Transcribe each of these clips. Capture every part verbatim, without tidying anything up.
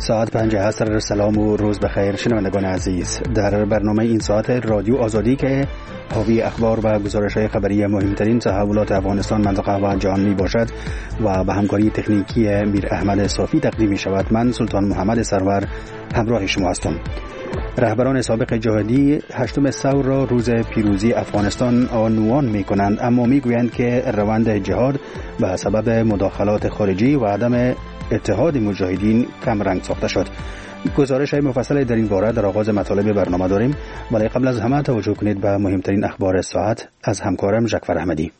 ساعت پنج عصر. سلام و روز بخیر شنوندگان عزیز. در برنامه این ساعت رادیو آزادی که حاوی اخبار و گزارش‌های خبری مهمترین تحولات افغانستان، منطقه و جهان می باشد و به همکاری تکنیکی میر احمد صافی تقدیم می شود. من سلطان محمد سرور همراه شما هستم. رهبران سابق جهادی هشتم ثور را روز پیروزی افغانستان عنوان می کنند، اما می گویند که روند جهاد به سبب مداخلات خارجی و عدم اتحاد مجاهدین کم رنگ ساخته شد. گزارش های مفصل در این باره در آغاز مطالب برنامه داریم، ولی قبل از همه توجه کنید به مهمترین اخبار ساعت از همکارم جعفر احمدی.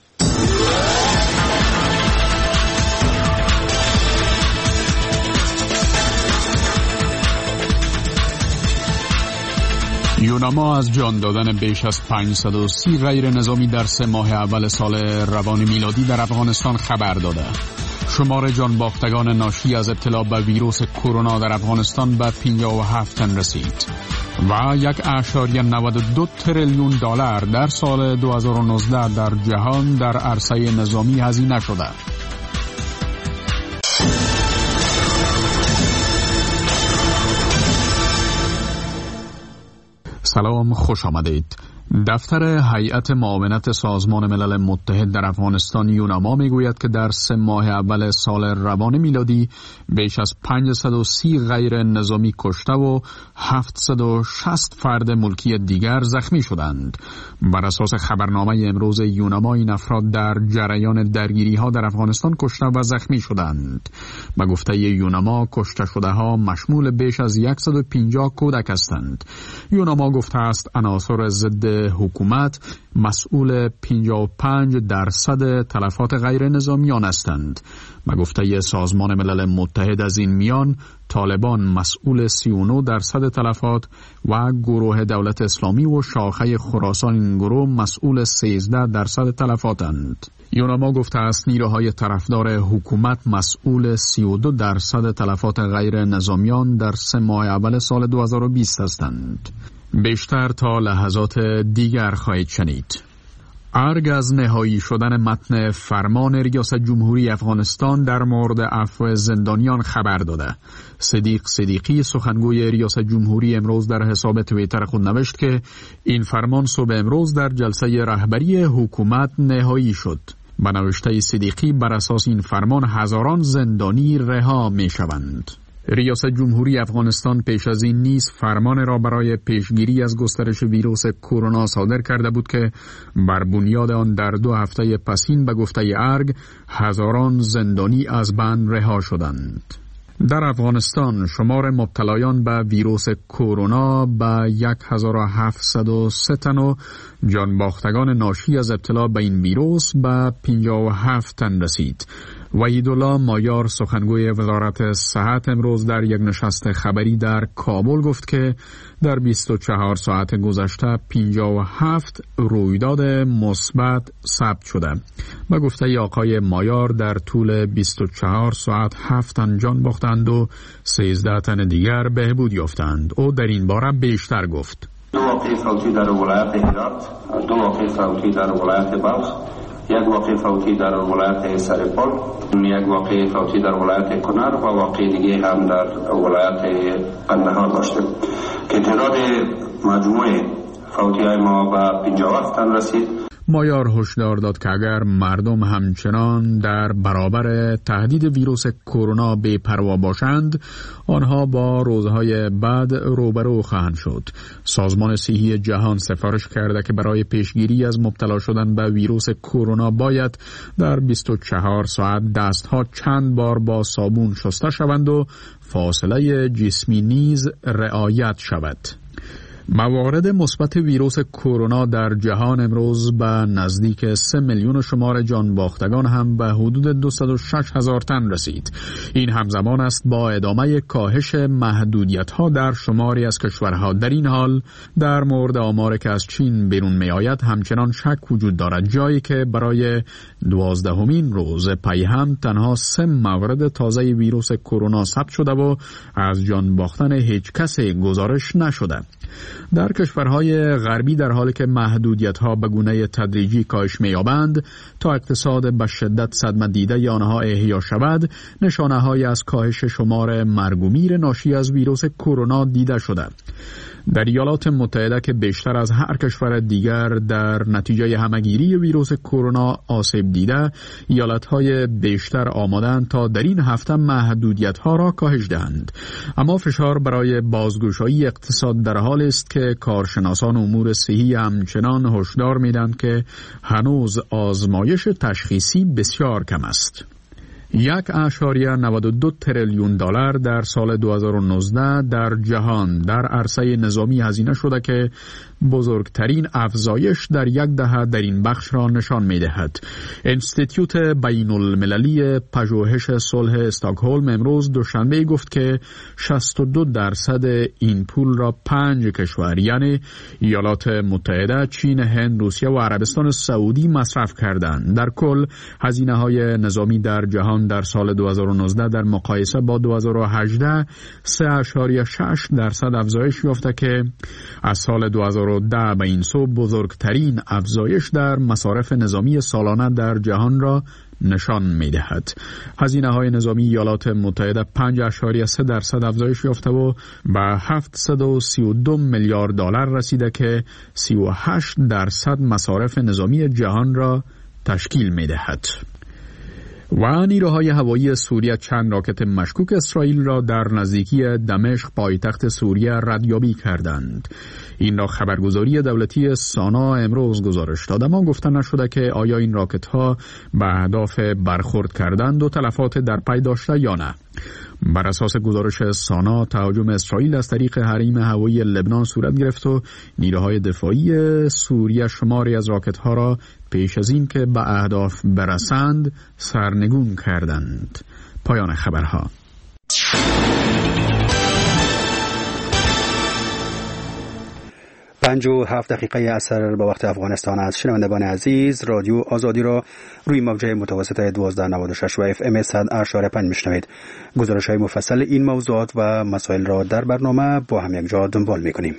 یوناما از جان دادن بیش از پانصد و سی غیر نظامی در سه ماه اول سال روان میلادی در افغانستان خبر داده. شمار جان باختگان ناشی از ابتلا به ویروس کرونا در افغانستان به پنجاه و هفت تن رسید و یک اشاریه نود و دو تریلیون دلار در سال دو هزار و نوزده در جهان در عرصه نظامی هزینه شده. سلام، خوش آمدید. دفتر هیئت معاونت سازمان ملل متحد در افغانستان یوناما میگوید که در سه ماه اول سال روان میلادی بیش از پانصد و سی غیر نظامی کشته و هفتصد و شصت فرد ملکی دیگر زخمی شدند. بر اساس خبرنامه امروز یوناما این افراد در جریان درگیری ها در افغانستان کشته و زخمی شدند. به گفته یوناما کشته شده ها مشمول بیش از صد و پنجاه کودک هستند. یوناما گفته است عناصر ضد حکومت مسئول پنجاه و پنج درصد تلفات غیر نظامیان هستند. به گفته سازمان ملل متحد از این میان طالبان مسئول سی و نه درصد تلفات و گروه دولت اسلامی و شاخه خراسان این گروه مسئول سیزده درصد تلفاتند. یوناما گفته است نیروهای طرفدار حکومت مسئول سی و دو درصد تلفات غیر نظامیان در سه ماه اول سال دو هزار و بیست هستند. بیشتر تا لحظات دیگر خواهید شنید. ارگ از نهایی شدن متن فرمان ریاست جمهوری افغانستان در مورد عفو زندانیان خبر داده. صدیق صدیقی سخنگوی ریاست جمهوری امروز در حساب توییتر خود نوشت که این فرمان صبح امروز در جلسه رهبری حکومت نهایی شد. به نوشته صدیقی بر اساس این فرمان هزاران زندانی رها می شوند. ریاست جمهوری افغانستان پیش از این نیز فرمان را برای پیشگیری از گسترش ویروس کرونا صادر کرده بود که بر بنیاد آن در دو هفته پسین به گفته ارگ هزاران زندانی از بند رها شدند. در افغانستان شمار مبتلایان به ویروس کرونا به هزار و هفتصد و سه تن و جان باختگان ناشی از ابتلا به این ویروس به پنجاه و هفت تن رسید. وحیدالله مایار سخنگوی وزارت صحت امروز در یک نشست خبری در کابل گفت که در بیست و چهار ساعت گذشته پنجاه و هفت رویداد مثبت ثبت شده. به گفته آقای مایار در طول بیست و چهار ساعت هفت تن جان باختند و سیزده تن دیگر بهبود یافتند. او در این باره بیشتر گفت. دو واقعه فوتی در ولایت هرات، دو واقعه فوتی در ولایت بلخ، یک واقعه فوتی در ولایت سرپل، یک واقعه فوتی در ولایت کنر و واقعه دیگه هم در ولایت قندهار داشتیم که تعداد مجموع فوتی های ما به پنجاه و هفت تن رسید. مایار هشدار داد که اگر مردم همچنان در برابر تهدید ویروس کرونا بی‌پروا باشند، آنها با روزهای بعد روبرو خواهند شد. سازمان صحی جهان سفارش کرده که برای پیشگیری از مبتلا شدن به ویروس کرونا باید در بیست و چهار ساعت دستها چند بار با صابون شسته شوند و فاصله جسمی نیز رعایت شود. موارد مثبت ویروس کرونا در جهان امروز به نزدیک سه میلیون و شمار جان باختگان هم به حدود دویست و شش هزار تن رسید. این همزمان است با ادامه کاهش محدودیت‌ها در شماری از کشورها. در این حال در مورد آماری که از چین بیرون می آید همچنان شک وجود دارد، جایی که برای دوازدهمین روز پی هم تنها سه مورد تازه ویروس کرونا ثبت شده و از جان باختن هیچ کسی گزارش نشده. در کشورهای غربی در حالی که محدودیت‌ها به گونه تدریجی کاهش می‌یابند تا اقتصاد به شدت صدمه دیده آنها احیا شود، نشانه‌هایی از کاهش شمار مرگ و میر ناشی از ویروس کرونا دیده شده. در ایالات متحده که بیشتر از هر کشور دیگر در نتیجه همگیری ویروس کرونا آسیب دیده، ایالت‌های بیشتر آمادند تا در این هفته محدودیت‌ها را کاهش دهند. اما فشار برای بازگشایی اقتصاد در حال است که کارشناسان امور صحی همچنان هشدار می‌دهند که هنوز آزمایش تشخیصی بسیار کم است. یک اشاریه نود و دو تریلیون دلار در سال دو هزار و نوزده در جهان در عرصه نظامی هزینه شده که بزرگترین افزایش در یک دهه در این بخش را نشان می دهد. انستیتیوت بین المللی پژوهش صلح استکهلم امروز دوشنبه گفت که شصت و دو درصد این پول را پنج کشور یعنی ایالات متحده، چین، هند، روسیه و عربستان سعودی مصرف کردند. در کل هزینه های نظامی در جهان در سال دو هزار و نوزده در مقایسه با دو هزار و هجده سه اشاریه شش درصد افزایش یافته که از سال دو هزار و ده به این سو بزرگترین افزایش در مصارف نظامی سالانه در جهان را نشان می دهد. هزینه های نظامی ایالات متحده پنج اشاریه سه درصد افزایش یافته و به هفتصد و سی و دو میلیارد دلار رسیده که سی و هشت درصد مصارف نظامی جهان را تشکیل می دهد. و نیروهای هوایی سوریه چند راکت مشکوک اسرائیل را در نزدیکی دمشق پایتخت سوریه ردیابی کردند. این را خبرگزاری دولتی سانا امروز گزارش داد، اما گفته نشده که آیا این راکت ها به اهداف برخورد کردند و تلفات در پی داشته یا نه. بر اساس گزارش سانا تهاجم اسرائیل از طریق حریم هوایی لبنان صورت گرفت و نیروهای دفاعی سوریه شماری از راکت ها را پیش از این که به اهداف برسند سرنگون کردند. پایان خبرها. پنج و هفت دقیقه اثر به وقت افغانستان است. شنوندگان عزیز، رادیو آزادی را روی موجه متوسط دوازده نود و شش و اف ام صد اشاره پنج میشنوید. گزارش های مفصل این موضوعات و مسائل را در برنامه با هم یک جا دنبال میکنیم.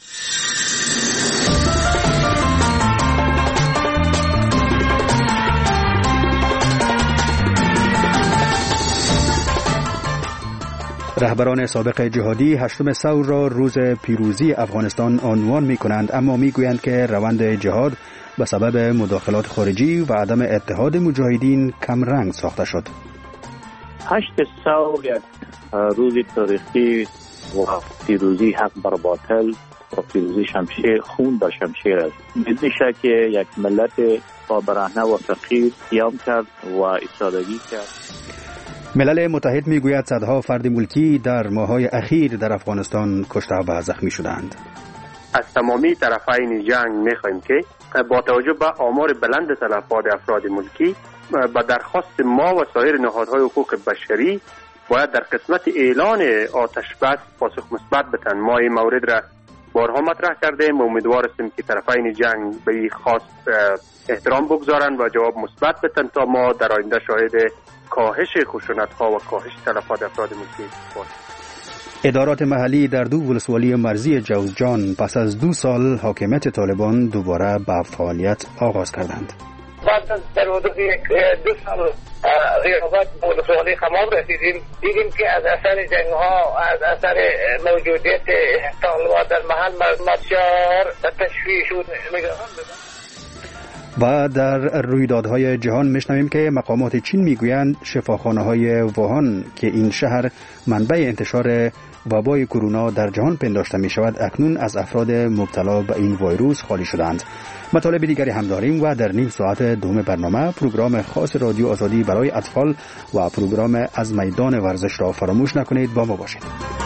رهبران سابق جهادی هشتم ثور را روز پیروزی افغانستان عنوان می کنند، اما می گویند که روند جهاد به سبب مداخلات خارجی و عدم اتحاد مجاهدین کم رنگ ساخته شد. هشت ثور یک روز تاریخی و پیروزی حق بر باطل و پیروزی شمشیر خون با شمشیر است. بدون شک یک ملت با برهنه و فقیر قیام کرد و ایستادگی کرد. ملل متحد میگوید صدها فرد ملکی در ماه‌های اخیر در افغانستان کشته و زخمی شدند. از تمامی طرفین جنگ می‌خواهیم که با توجه به آمار بلند تلفات افراد ملکی با درخواست ما و سایر نهادهای حقوق بشری باید در قسمت اعلان آتش بس پاسخ مثبت بدهند. ما این مورد را بارها مطرح کردیم و امیدوار هستیم که طرفین جنگ به این خواست احترام بگذارند و جواب مثبت بدهند تا ما در آینده شاهد کاهش خشونت‌ها و کاهش تلفات افراد ملکی باشیم. ادارات محلی در دو ولسوالی مرزی جوزجان پس از دو سال حاکمیت طالبان دوباره به فعالیت آغاز کردند. بعد از در حدود دو سال غیابت ولسوالی خمام رسیدیم، دیدیم که از اثر جنگ‌ها، از اثر موجودیت طالبان در محل بسیار تشویش و نگران بودند. و در رویدادهای جهان میشنویم که مقامات چین میگویند شفاخانه‌های ووهان که این شهر منبع انتشار وبای کرونا در جهان پنداشته می شود اکنون از افراد مبتلا به این ویروس خالی شدند. مطالب دیگری هم داریم و در نیم ساعت دوم برنامه پروگرام خاص رادیو آزادی برای اطفال و پروگرام از میدان ورزش را فراموش نکنید. با ما باشید.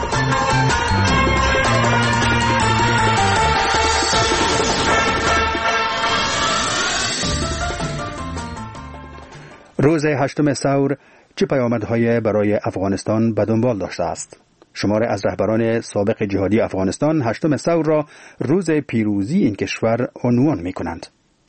روز هشتم ثور چه پیامدهای برای افغانستان به دنبال داشته است؟ شمار از رهبران سابق جهادی افغانستان هشتم ثور را روز پیروزی این کشور عنوان می کنند.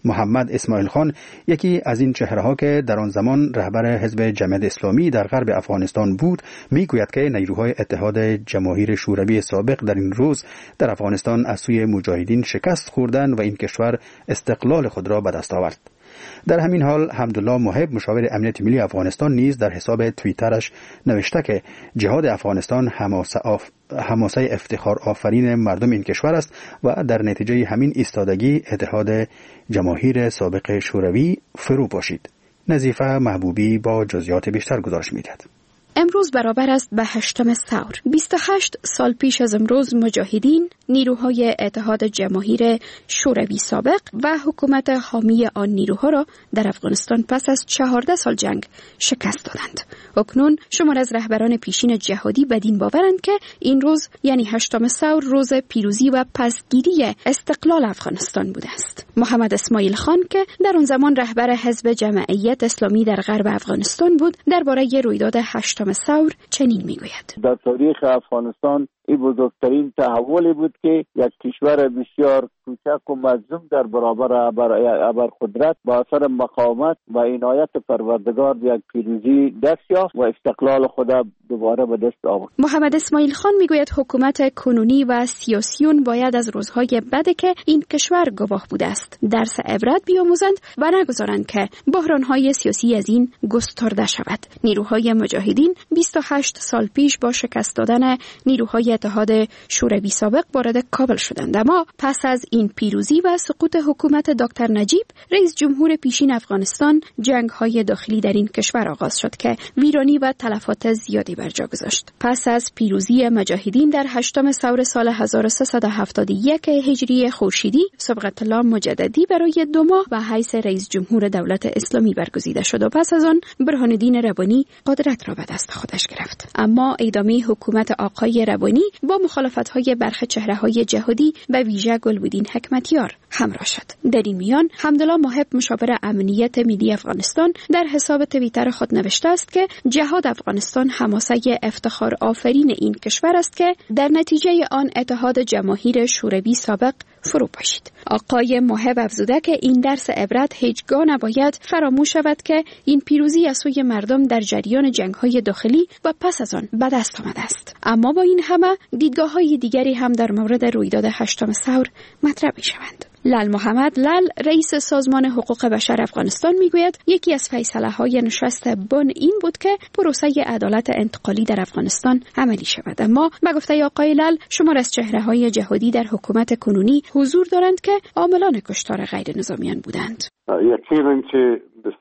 محمد اسماعیل خان یکی از این چهره‌ها که در آن زمان رهبر حزب جمعیت اسلامی در غرب افغانستان بود میگوید که نیروهای اتحاد جماهیر شوروی سابق در این روز در افغانستان از سوی مجاهدین شکست خوردند و این کشور استقلال خود را به دست آورد. در همین حال حمدالله محب مشاور امنیت ملی افغانستان نیز در حساب توییترش نوشته که جهاد افغانستان حماسه آف... حماسه افتخار آفرین مردم این کشور است و در نتیجه همین ایستادگی اتحاد جماهیر سابق شوروی فرو پاشید. نظیفه محبوبی با جزئیات بیشتر گزارش می‌دهد. امروز برابر است به هشتم ثور. بیست و هشت سال پیش از امروز مجاهدین، نیروهای اتحاد جماهیر شوروی سابق و حکومت حامی آن نیروها را در افغانستان پس از چهارده سال جنگ شکست دادند. اکنون شمار از رهبران پیشین جهادی بدین باورند که این روز یعنی هشتم ثور روز پیروزی و پسگیری استقلال افغانستان بوده است. محمد اسماعیل خان که در آن زمان رهبر حزب جمعیت اسلامی در غرب افغانستان بود درباره رویداد هشتم ثور چنین میگوید: در تاریخ افغانستان این بزرگترین تحولی بود که یک کشور بسیار کوچک و مظلوم در برابر ابر قدرت با اثر مقاومت و عنایت پروردگار یک پیروزی دست یافت و استقلال خود دوباره به دست آورد. محمد اسماعیل خان میگوید حکومت کنونی و سیاسیون باید از روزهای بده که این کشور گواه بوده است درس عبرت بیاموزند و نگذارند که بحرانهای سیاسی از این گسترده شود. نیروهای مجاهدین بیست و هشت سال پیش با شکست دادن نیروهای اتحاد شوروی سابق وارد کابل شدند، اما پس از این پیروزی و سقوط حکومت دکتر نجیب رئیس جمهور پیشین افغانستان جنگ‌های داخلی در این کشور آغاز شد که ویرانی و تلفات زیادی بر جا گذاشت. پس از پیروزی مجاهدین در هشتم ثور سال هزار و سیصد و هفتاد و یک هجری خورشیدی صبغت الله مجددی برای دو ماه به حیث رئیس جمهور دولت اسلامی برگزیده شد و پس از آن برهان الدین ربانی قدرت را به دست خودش گرفت. اما ادامه حکومت آقای ربانی با مخالفت‌های برخی چهره‌های جهادی به ویژه گلبدین حکمتیار همراه شد. در این میان حمدالله محب مشاور امنیت ملی افغانستان در حساب توییتر خود نوشته است که جهاد افغانستان حماسه افتخار آفرین این کشور است که در نتیجه آن اتحاد جماهیر شوروی سابق فرو پاشید. آقای محب افزوده که این درس عبرت هیچگاه نباید فراموش شود که این پیروزی از سوی مردم در جریان جنگ‌های داخلی و پس از آن به دست آمده است. اما با این همه دیدگاه‌های دیگری هم در مورد رویداد هشتم ثور مطرح می‌شوند. لال محمد لال رئیس سازمان حقوق بشر افغانستان میگوید یکی از فیصله‌های نشست بن این بود که پروسه عدالت انتقالی در افغانستان عملی شود، اما به گفته آقای لال شمار از چهره‌های جهادی در حکومت کنونی حضور دارند که عاملان کشتار غیر نظامیان بودند. یقینا که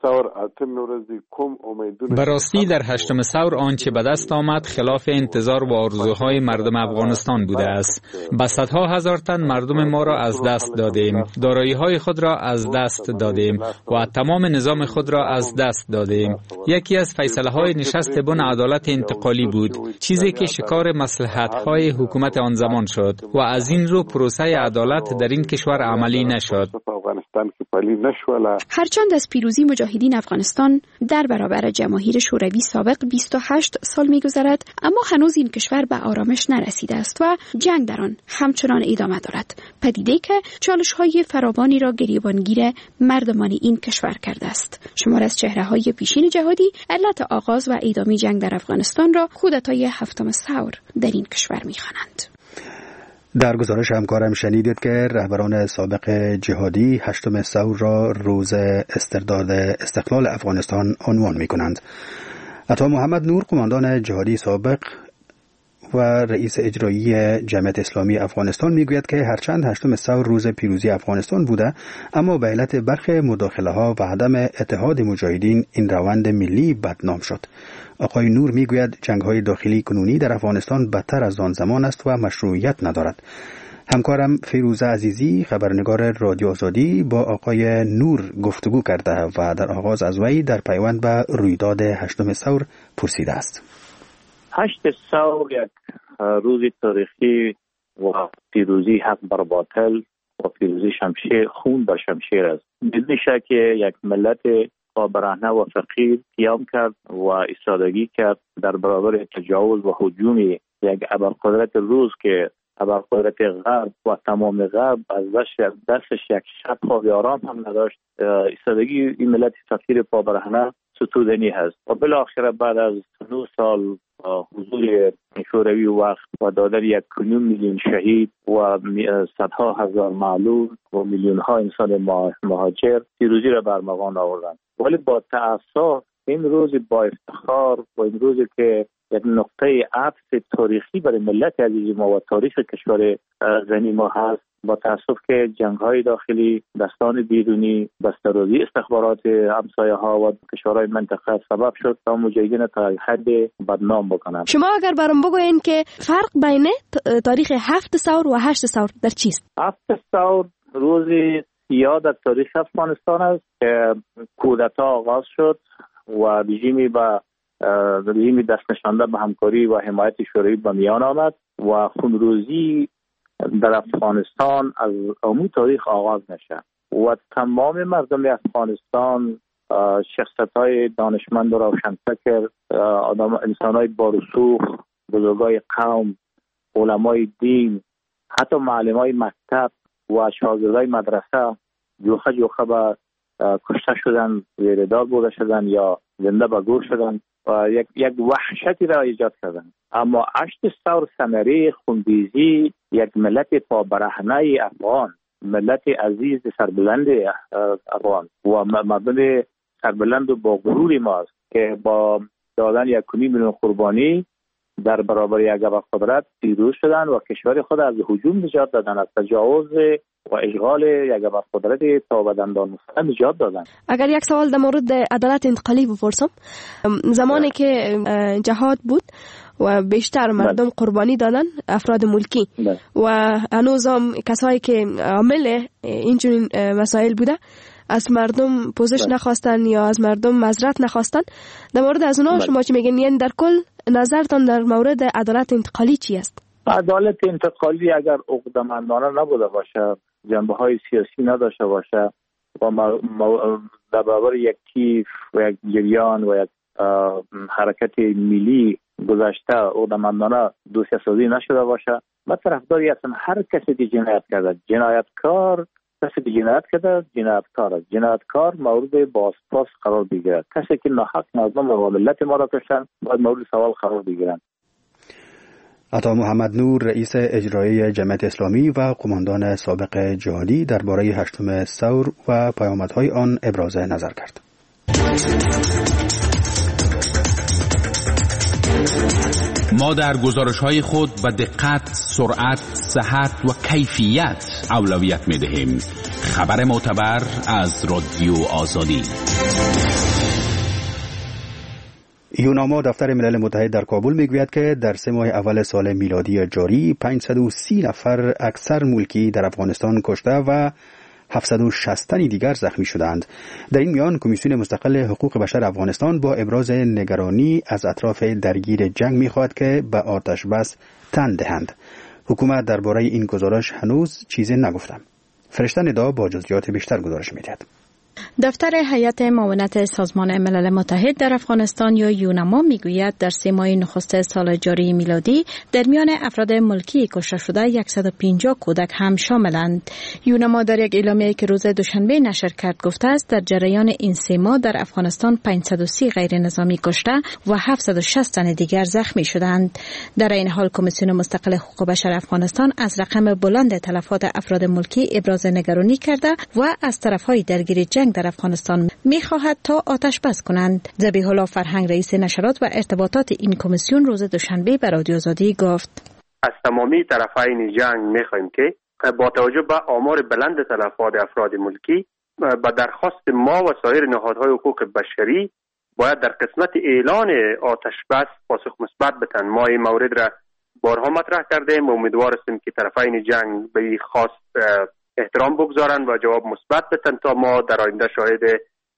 براستی در هشتم ثور آنچه به دست آمد خلاف انتظار و آرزوهای مردم افغانستان بوده است. به صدها هزار تن مردم ما را از دست دادیم، دارایی‌های خود را از دست دادیم و تمام نظام خود را از دست دادیم. یکی از فیصله‌های نشست بن عدالت انتقالی بود، چیزی که شکار مصلحت‌های حکومت آن زمان شد و از این رو پروسه عدالت در این کشور عملی نشد. هرچند از پیروزی مجاهدین افغانستان در برابر جماهیر شوروی سابق بیست و هشت سال می‌گذرد، اما هنوز این کشور به آرامش نرسیده است و جنگ در آن همچنان ادامه دارد. پدیده که چالش‌های فراوانی را گریبانگیر مردمان این کشور کرده است. شمار از چهره‌های پیشین جهادی علت آغاز و ادامه جنگ در افغانستان را کودتای هفتم ثور در این کشور می‌خوانند. در گزارش همکارم شنیدید که رهبران سابق جهادی هشتم ثور را روز استرداد استقلال افغانستان عنوان می کنند. عطا محمد نور قماندان جهادی سابق و رئیس اجرایی جمعیت اسلامی افغانستان میگوید که هرچند هشتم ثور روز پیروزی افغانستان بوده، اما به علت برخی مداخله ها و عدم اتحاد مجاهدین این روند ملی بدنام شد. آقای نور میگوید جنگ‌های داخلی کنونی در افغانستان بدتر از آن زمان است و مشروعیت ندارد. همکارم فیروزه عزیزی خبرنگار رادیو آزادی با آقای نور گفتگو کرده و در آغاز از وی در پیوند به رویداد هشتم ثور پرسیده است. هشت ثور یک روز تاریخی و پیروزی حق بر باطل و پیروزی شمشیر خون بر شمشیر است. بدون شک یک ملت با برهنه و فقیر قیام کرد و ایستادگی کرد در برابر تجاوز و هجوم یک ابرقدرت روس که ابرقدرت غرب و تمام غرب از دستش یک شب خواب آرام هم نداشت. ایستادگی این ملت سفیر پابرهنه ستودنی هست و بالاخره بعد از نه سال حضور شوروی وقت و دادن یک کنیم میلیون شهید و صدها هزار معلول و میلیون ها انسان مهاجر پیروزی را بر مغان آوردند. ولی با تأسف این روز با افتخار و این روزی که یک نقطه عطف تاریخی برای ملت عزیز ما و تاریخ کشور زنی ما هست، با تأسف که جنگ‌های داخلی، دستان بیرونی، بسته‌روزی استخبارات همسایه ها و کشورهای منطقه سبب شد تا مجاهدین تا حد بدنام بکنند. شما اگر برام بگوین که فرق بین تاریخ هفت ثور و هشت ثور در چیست؟ هفت ثور روزی سیاه در تاریخ افغانستان است که کودتا آغاز شد و رژیمی با رژیمی دست نشانده به همکاری و حمایت شوروی به میان آمد و خونروزی در افغانستان از امو تاریخ آغاز نشه و تمام مردم افغانستان، شخصیت‌های دانشمند و روشنفکر، آدم انسان‌های بارسوخ، بزرگای قوم، علمای دین، حتی معلمای مکتب و شاگردای مدرسه جوخه جوخه به کشته شدن، زیردار برده شدن یا زنده به گور شدن و یک یک وحشتی را ایجاد کردن. اما هشت ثور ثمره خونریزی یک ملت پابرهنه افغان، ملت عزیز سربلند افغان و مردم سربلند و با غرور ماست که با دادن یک میلیون قربانی در برابر یک ابرقدرت پیروز شدن و کشور خود از هجوم نجات دادن، از تجاوز و اشغال یک ابرقدرت تا به دندان مصمم نجات دادن. اگر یک سوال در مورد عدالت انتقالی بپرسم، زمانی که جهاد بود و بیشتر مردم قربانی دادن، افراد ملکی و هنوز هم کسایی که عامل اینجور مسائل بوده از مردم پوزش نخواستن یا از مردم معذرت نخواستن، در مورد از اونها شما چی میگین؟ یعنی در کل نظرتان در مورد عدالت انتقالی چی است؟ عدالت انتقالی اگر عقده‌مندانه نبوده باشه، جنبه های سیاسی نداشته باشه و در برابر یک کیف و یک جریان و یک حرکت ملی گذشته عقده‌مندانه دوسیه سازی نشده باشه، من طرفداری هستم هر کسی که جنایت کرده، جنایتکار کسی که جنایت کرده جنایتکار است، جنایتکار مورد بازپرس قرار بگیرد. کسی که ناحق مردم و ملت ما را کشتن باید مورد سوال قرار بگیرند. عطا محمد نور، رئیس اجرایی جمعیت اسلامی و قماندان سابق جهادی، درباره هشتم ثور و پیامدهای آن ابراز نظر کرد. ما در گزارش‌های خود به دقت، سرعت، صحت و کیفیت اولویت می‌دهیم. خبر معتبر از رادیو آزادی. یوناما دفتر ملل متحد در کابل میگوید که در سه ماه اول سال میلادی جاری پانصد و سی نفر اکثر ملکی در افغانستان کشته و هفتصد و شصت تن دیگر زخمی شدند. در این میان کمیسیون مستقل حقوق بشر افغانستان با ابراز نگرانی از اطراف درگیر جنگ میخواهد که به آتش بس تن دهند. حکومت درباره این گزارش هنوز چیزی نگفته. فرشته ندا با جزئیات بیشتر گزارش میدهد. دفتر هیئت معاونت سازمان ملل متحد در افغانستان یا یوناما میگوید در سه ماه نخست سال جاری میلادی در میان افراد ملکی کشته شده صد و پنجاه کودک هم شاملند. یوناما در یک اعلامیه‌ای که روز دوشنبه نشر کرد گفته است در جریان این سه ماه در افغانستان پانصد و سی غیر نظامی کشته و هفتصد و شصت تن دیگر زخمی شدند. در این حال کمیسیون مستقل حقوق بشر افغانستان از رقم بلند تلفات افراد ملکی ابراز نگرانی کرده و از طرف‌های درگیر جنگ در افغانستان می‌خواهد تا آتش بس کنند. ذبیح الله فرهنگ، رئیس نشرات و ارتباطات این کمیسیون، روز دوشنبه به رادیو آزادی گفت: از تمامی طرفین جنگ می‌خواهیم که با توجه به آمار بلند تلفات افراد ملکی با درخواست ما و سایر نهادهای حقوق بشری باید در قسمت اعلان آتش بس پاسخ مثبت بدهند. ما این مورد را بارها مطرح کردیم و امیدوار هستیم که طرفین جنگ به این خواست احترام بگذارند و جواب مثبت بدن تا ما در آینده شاهد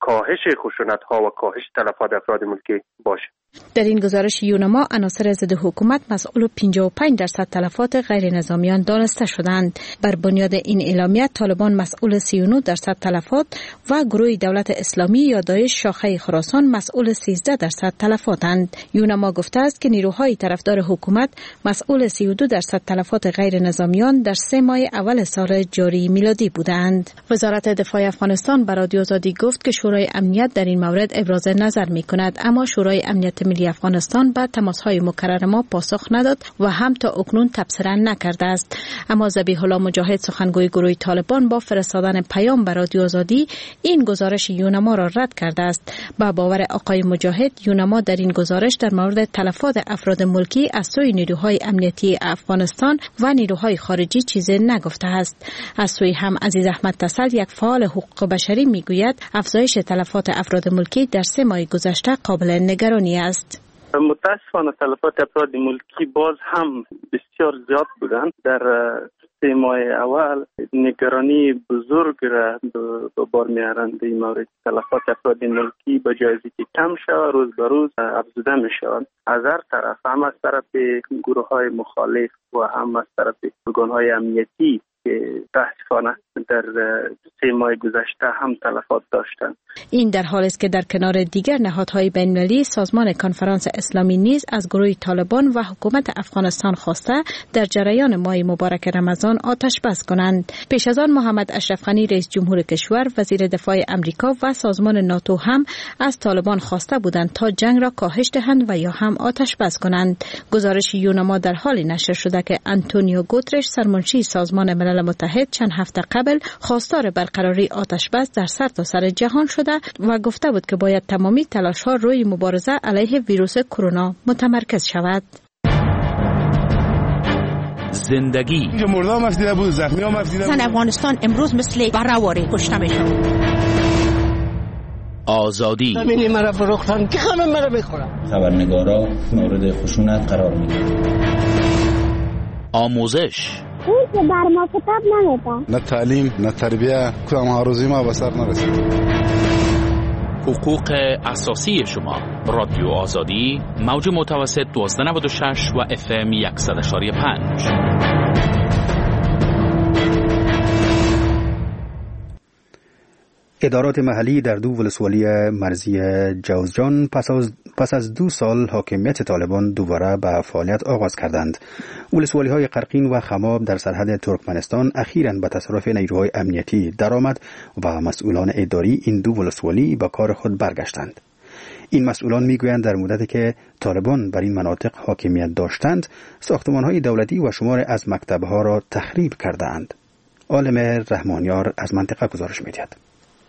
کاهش خشونت ها و کاهش تلفات افراد ملکی باشه. در این گزارش یوناما عناصر ضد حکومت مسئول پنجاه و پنج درصد تلفات غیر نظامیان دانسته شدند. بر بنیاد این اعلامیه طالبان مسئول سی و نه درصد تلفات و گروه دولت اسلامی یا داعش شاخه خراسان مسئول سیزده درصد تلفاتند. یوناما گفته است که نیروهای طرفدار حکومت مسئول سی و دو درصد تلفات غیر نظامیان در سه ماه اول سال جاری میلادی بودند. وزارت دفاع افغانستان بر رادیو آزادی گفت که شورای امنیت در این مورد ابراز نظر می‌کند، اما شورای امنیت ملی افغانستان به تماس‌های مکرر ما پاسخ نداد و هم تا اکنون تبصره نکرده است. اما ذبیح الله مجاهد سخنگوی گروه طالبان با فرستادن پیام به رادیو آزادی این گزارش یوناما را رد کرده است. با باور آقای مجاهد، یوناما در این گزارش در مورد تلفات افراد ملکی از سوی نیروهای امنیتی افغانستان و نیروهای خارجی چیزی نگفته است. از سوی هم عزیز احمد تسل، یک فعال حقوق بشری، میگوید افزایش تلفات افراد ملکی در سه ماه گذشته قابل نگرانی است. متاسفانه تلفات افراد ملکی باز هم بسیار زیاد بودند. در سه ماه اول نگرانی بزرگ را به بار میارند. این مورد تلفات افراد ملکی به جای اینکه کم شود روز به روز افزوده می شوند. از هر طرف، هم از طرف گروه های مخالف و هم از طرف ارگان های امنیتی که متاسفانه در سه ماه گذشته هم تلفات داشتند. این در حالی است که در کنار دیگر نهادهای بین‌المللی سازمان کنفرانس اسلامی نیز از گروه طالبان و حکومت افغانستان خواسته در جریان ماه مبارک رمضان آتش بس کنند. پیش از آن محمد اشرف غنی رئیس جمهور کشور، وزیر دفاع امریکا و سازمان ناتو هم از طالبان خواسته بودند تا جنگ را کاهش دهند و یا هم آتش بس کنند. گزارش یوناما در حالی نشر شده که آنتونیو گوترش، سرمنشی سازمان ملل متحد، چند هفته قبل خواستار برقراری آتش بس در سرتاسر جهان شده و گفته بود که باید تمامی تلاش‌ها روی مبارزه علیه ویروس کرونا متمرکز شود. زندگی مردم مفدیده بود، زخمی ها مفدیده بود. زن افغانستان امروز مثل برآوری کشته میشد. آزادی زمینی مرا فروختن که همه مرا میخورن. خبرنگارا مورد خشونت قرار میگیرن. آموزش اون که بر ما کتاب نمیده. نه تعلیم نه تربیه، کدام آرزوی ما به سر نرسید. حقوق اساسی شما. رادیو آزادی، موج متوسط دوازده نود و شش و اف ام صد و شش و پنج. ادارات محلی در دو ولسوالی مرزی جوزجان پس از, پس از دو سال حاکمیت طالبان دوباره به فعالیت آغاز کردند. ولسوالی های قرقین و خماب در سرحد ترکمنستان اخیراً به تصرف نیروهای امنیتی درآمد و مسئولان اداری این دو ولسوالی به کار خود برگشتند. این مسئولان میگویند در مدتی که طالبان بر این مناطق حاکمیت داشتند، ساختمان‌های دولتی و شمار از مکتب‌ها را تخریب کردند. عالم رحمانیار از منطقه گزارش می‌دهد.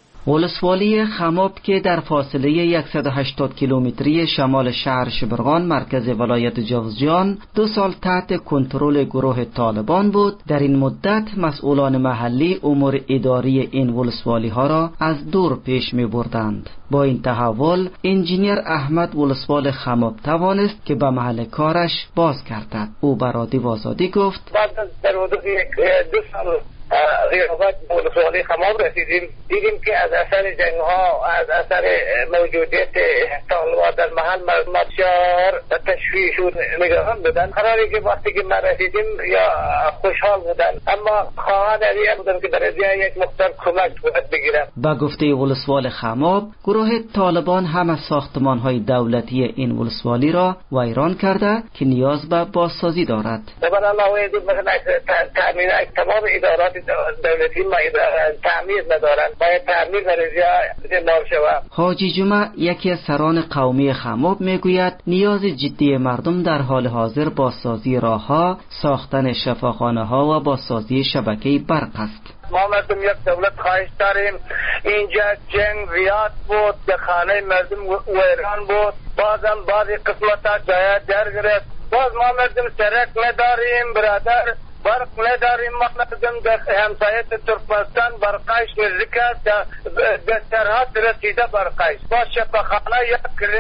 ولسوالی خماب که در فاصله صد و هشتاد کیلومتری شمال شهر شبرغان مرکز ولایت جوزجان دو سال تحت کنترل گروه طالبان بود. در این مدت مسئولان محلی امور اداری این ولسوالی ها را از دور پیش می بردند. با این تحول انجینیر احمد ولسوال خماب توانست که به محل کارش باز گردد. او بر رادیو آزادی گفت بعد در حدود دو سال ریاضت ولسوالی خماب رسیدیم، دیدیم که از اثر جنگ ها، از اثر موجودیت طالبان در محل بسیار تشویش و نگران بودن. قراری که وقتی که ما رسیدیم یا خوشحال بودن، اما خواهان علیه بودن که در ازیان یک مقدار کمک صورت بگیرن. با گفته ولسوال خماب، گروه طالبان هم از ساختمان های دولتی این ولسوالی را ویران کرده که نیاز به بازسازی دارد. در الله ویدود مثلا تامین تمام ادارات دولتی ما تعمیر ندارن، باید تعمیر در ازیان نام شود. حاجی جمعه یکی از سران قومی خماب میگوید نیاز جدی مردم در حال حاضر بازسازی راهها، ساختن شفاخانه ها و بازسازی شبکه برق است. ما مردم یک دولت خواهش داریم. اینجا جنگ زیاد بود، که خانه مردم ویران بود، بازم بعضی قسمت جای در گرفت. باز ما مردم سرک نداریم برادر، برق نداریم. ما مردم در همسایه ترکمنستان برقش نزدیک است، در سرحد رسیده برقش. با شفاخانه یا کلینیک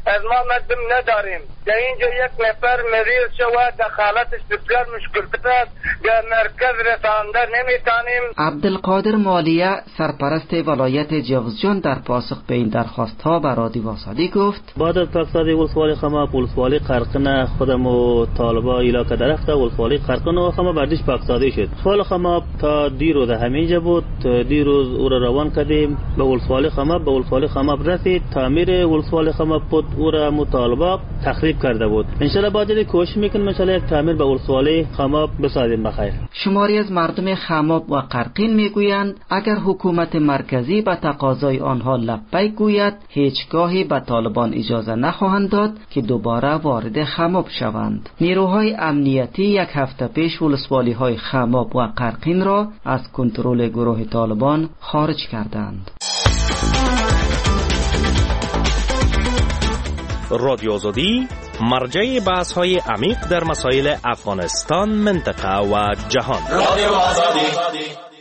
از ما مردم نداریم. در اینجا یک نفر مریض شود دخالتش بسیار مشکل است، در مرکز رسانده نمیتانیم. عبدالقادر مالیه سرپرست ولایت جوزجان در پاسخ به این درخواست ها به رادیو آزادی گفت بعد از پاکسازی ولسوالی خما ولسوالی قرقنه خودم و طالبا علاقه درخته ولسوالی قرقنه و خما بردیش پاکسازی شد. ولسوالی خما تا دیروز همینجا بود، دیروز او را روان کردیم به ولسوالی خما، به ولسوالی خما رسید، تعمیر ولسوالی خما بود او را مطالبه تخریب کرده بود. ان شاء الله بعد کوشش میکنیم ان شاء الله یک تعمیر به ولسوالی خما بسازیم بخیر. شماری از مردم خماب و قرقین میگویند اگر حکومت مرکزی به تقاضای آنها لبیک گوید هیچگاهی به طالبان اجازه نخواهند داد که دوباره وارد خماب شوند. نیروهای امنیتی یک هفته پیش ولسوالی های خماب و قرقین را از کنترل گروه طالبان خارج کردند. رادیو آزادی مرجع بحث های عمیق در مسائل افغانستان، منطقه و جهان. رادیو آزادی.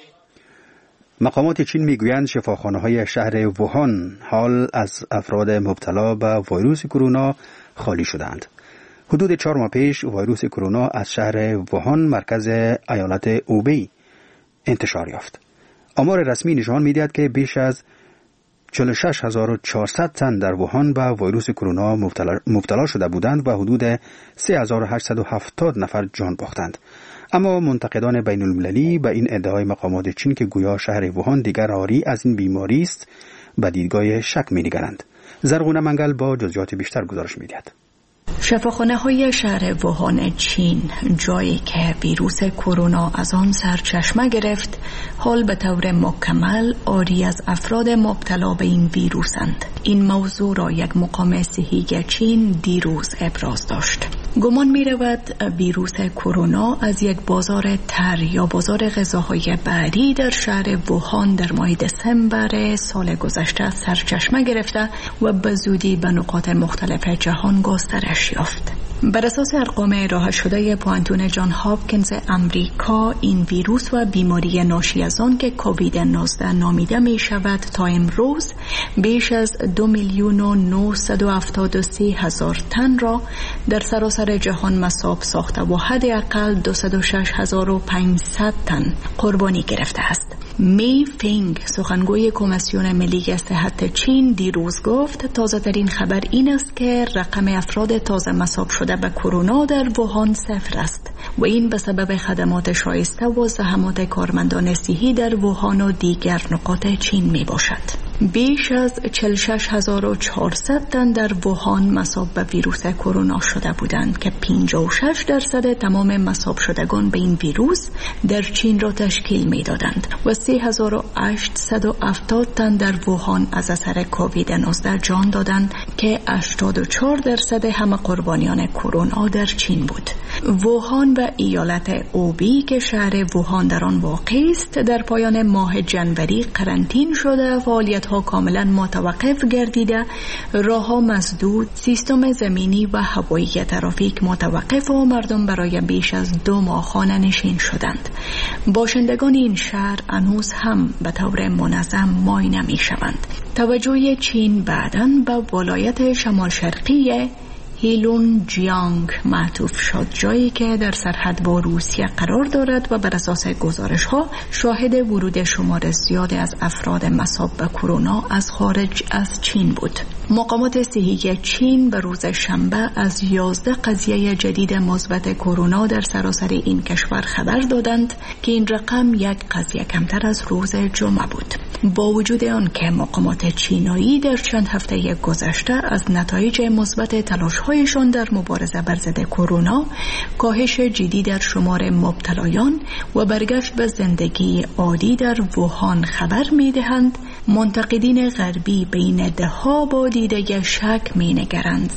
مقامات چین میگویند شفاخانه‌های شهر ووهان حال از افراد مبتلا به ویروس کرونا خالی شدند. حدود چهار ماه پیش ویروس کرونا از شهر ووهان مرکز ایالت اوبی انتشار یافت. آمار رسمی نشان می‌دهد که بیش از چهل و شش هزار و چهارصد تن در ووهان به ویروس کرونا مبتلا, مبتلا شده بودند و حدود سه هزار و هشتصد و هفتاد نفر جان باختند. اما منتقدان بین المللی به این ادعای مقامات چین که گویا شهر ووهان دیگر عاری از این بیماری است به دیدگاه شک می‌نگرند. زرغونه منگل با جزئیات بیشتر گزارش می‌دهد. شفاخانه های شهر ووهان چین، جایی که ویروس کرونا از آن سرچشمه گرفت، حال به طور مکمل عاری از افراد مبتلا به این ویروسند. این موضوع را یک مقام صحی چین دیروز ابراز داشت. گمان می رود ویروس کرونا از یک بازار تر یا بازار غذاهای بعدی در شهر ووهان در ماه دسامبر سال گذشته سرچشمه گرفته و به زودی به نقاط مختلف جهان گسترش یافت. بر اساس ارقام ارائه شده پوانتون جان هاپکینز امریکا، این ویروس و بیماری ناشی از آن که کووید نوزده نامیده می شود تا امروز بیش از دو میلیون و نهصد و هفتاد و سه هزار تن را در سراسر جهان مصاب ساخته و حداقل دویست و شش هزار و پانصد تن قربانی گرفته است. می فینگ سخنگوی کمیسیون ملی صحت چین دیروز گفت تازه ترین خبر این است که رقم افراد تازه مصاب شده به کرونا در ووهان صفر است و این به سبب خدمات شایسته و زحمات کارمندان صحی در ووهان و دیگر نقاط چین می باشد. بیش از چهل و شش هزار و چهارصد تن در ووهان مصاب به ویروس کرونا شده بودند که پنجاه و شش درصد تمام مصاب شدگان به این ویروس در چین را تشکیل می دادند و سه هزار و هشتصد و هفتاد تن در ووهان از اثر کووید نوزده جان دادند که هشتاد و چهار درصد همه قربانیان کرونا در چین بود. ووهان و ایالت اوبی که شهر ووهان در آن واقع است در پایان ماه جنوری قرنطین شده، فعالیت ها کاملا متوقف گردیده، راه ها مسدود، سیستم زمینی و هوایی ترافیک متوقف و مردم برای بیش از دو ماه خانه نشین شدند. باشندگان این شهر هنوز هم به طور منظم معاینه می شوند. توجه چین بعداً به ولایت شمال شرقی هیلون جیانگ معطوف شد، جایی که در سرحد با روسیه قرار دارد و بر اساس گزارش ها شاهد ورود شمار زیاد از افراد مصاب به کرونا از خارج از چین بود. مقامات صحی چین به روز شنبه از یازده قضیه جدید مثبت کرونا در سراسر این کشور خبر دادند که این رقم یک قضیه کمتر از روز جمعه بود. با وجود آن که مقامات چینایی در چند هفته گذشته از نتایج مثبت تلاش‌هایشان در مبارزه بر ضد کرونا، کاهش جدی در شمار مبتلایان و برگشت به زندگی عادی در ووهان خبر می‌دهند، منتقدین غربی به این ادعا با دیده شک می‌نگرند.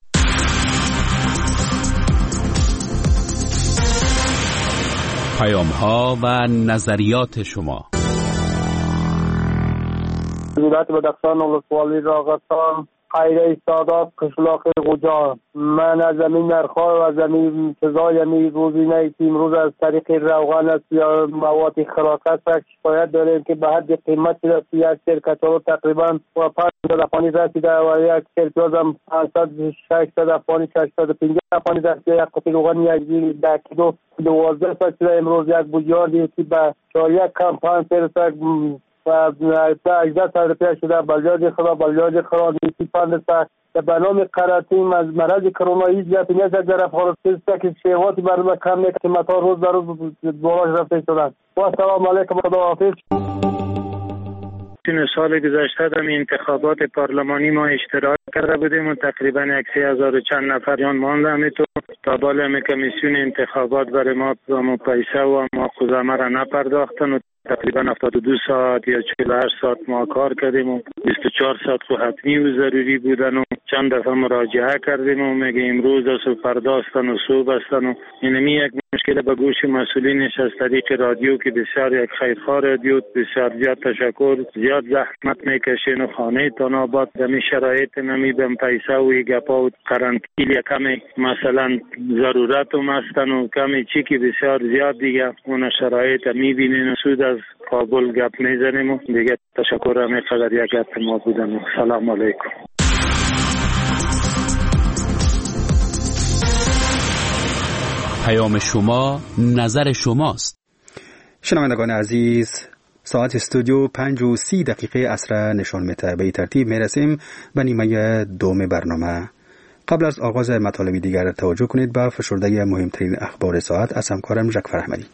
پیام‌ها و نظریات شما. ولایت بدخشان ولسوالی راغستان خیره سادات قشلاق غجا. من از زمین نرخ‌ها و زمین سزای یعنی روزینه که امروز از طریق روغن است یا مواد خوراک است شکایت داریم که به حد قیمت رسید. یک سیر کچالو تقریبا و پانصد افغانی رسیده و یک سیر پیاز هم پانصد ششصد افغانی ششصد و پنجاه افغانی رسیده. یک قطعه روغن یک ده کیلو دوازده صد شده. امروز یک بوجیار دیگه که به چهار یک کم پنج سیر صد و هجده صد روپیه شده. بلیاج خدا بلیاج خدا نیستی پند صد به نام قراتیم از مرض کرونا هیچ گپی نیست. در افغانستان که شیواتی برای کم نیست که متا روز در روز بالاش رفته شدن. و سلام علیکم خدا حافظ. این سال گذشته در انتخابات پارلمانی ما اشتراک کرده بودیم و تقریبا یک سه هزار چند نفریان مانده همیتون تا بالا کمیسیون انتخابات برای ما و پیسه و ما خزامه را نپرداختن و تقریبا هفتاد و دو ساعت یا چهل و هشت ساعت ما کار کردیم و بیست و چهار ساعت خو حتمی و ضروری بودن و چند دفعه مراجعه کردیم و میگه امروز است و پرداختن و صبح هستن و اینمی یک مشکل به گوش مسئولینش از طریق رادیو که بسیار یک خیرخواه رادیو بسیار زیاد تشکر زیاد زحمت میکشین و خانه تان آباد دمی شرایط نمی بم پیسه و گپا و قرنطیل کمی مثلا ضرورت و مستن و کمی چی که بسیار زیاد دیگه اون شرایط میبینین و سود از کابل گپ میزنیم و دیگه تشکر همه قدر یک گپ ما بودن. سلام علیکم. پیام شما نظر شماست. شنوندگان عزیز، ساعت استودیو پنج و سی دقیقه عصر نشان میده. به ترتیب میرسیم به نیمه دوم برنامه. قبل از آغاز مطالب دیگر توجه کنید به فشرده مهمترین اخبار ساعت از همکارم جعفر احمدی.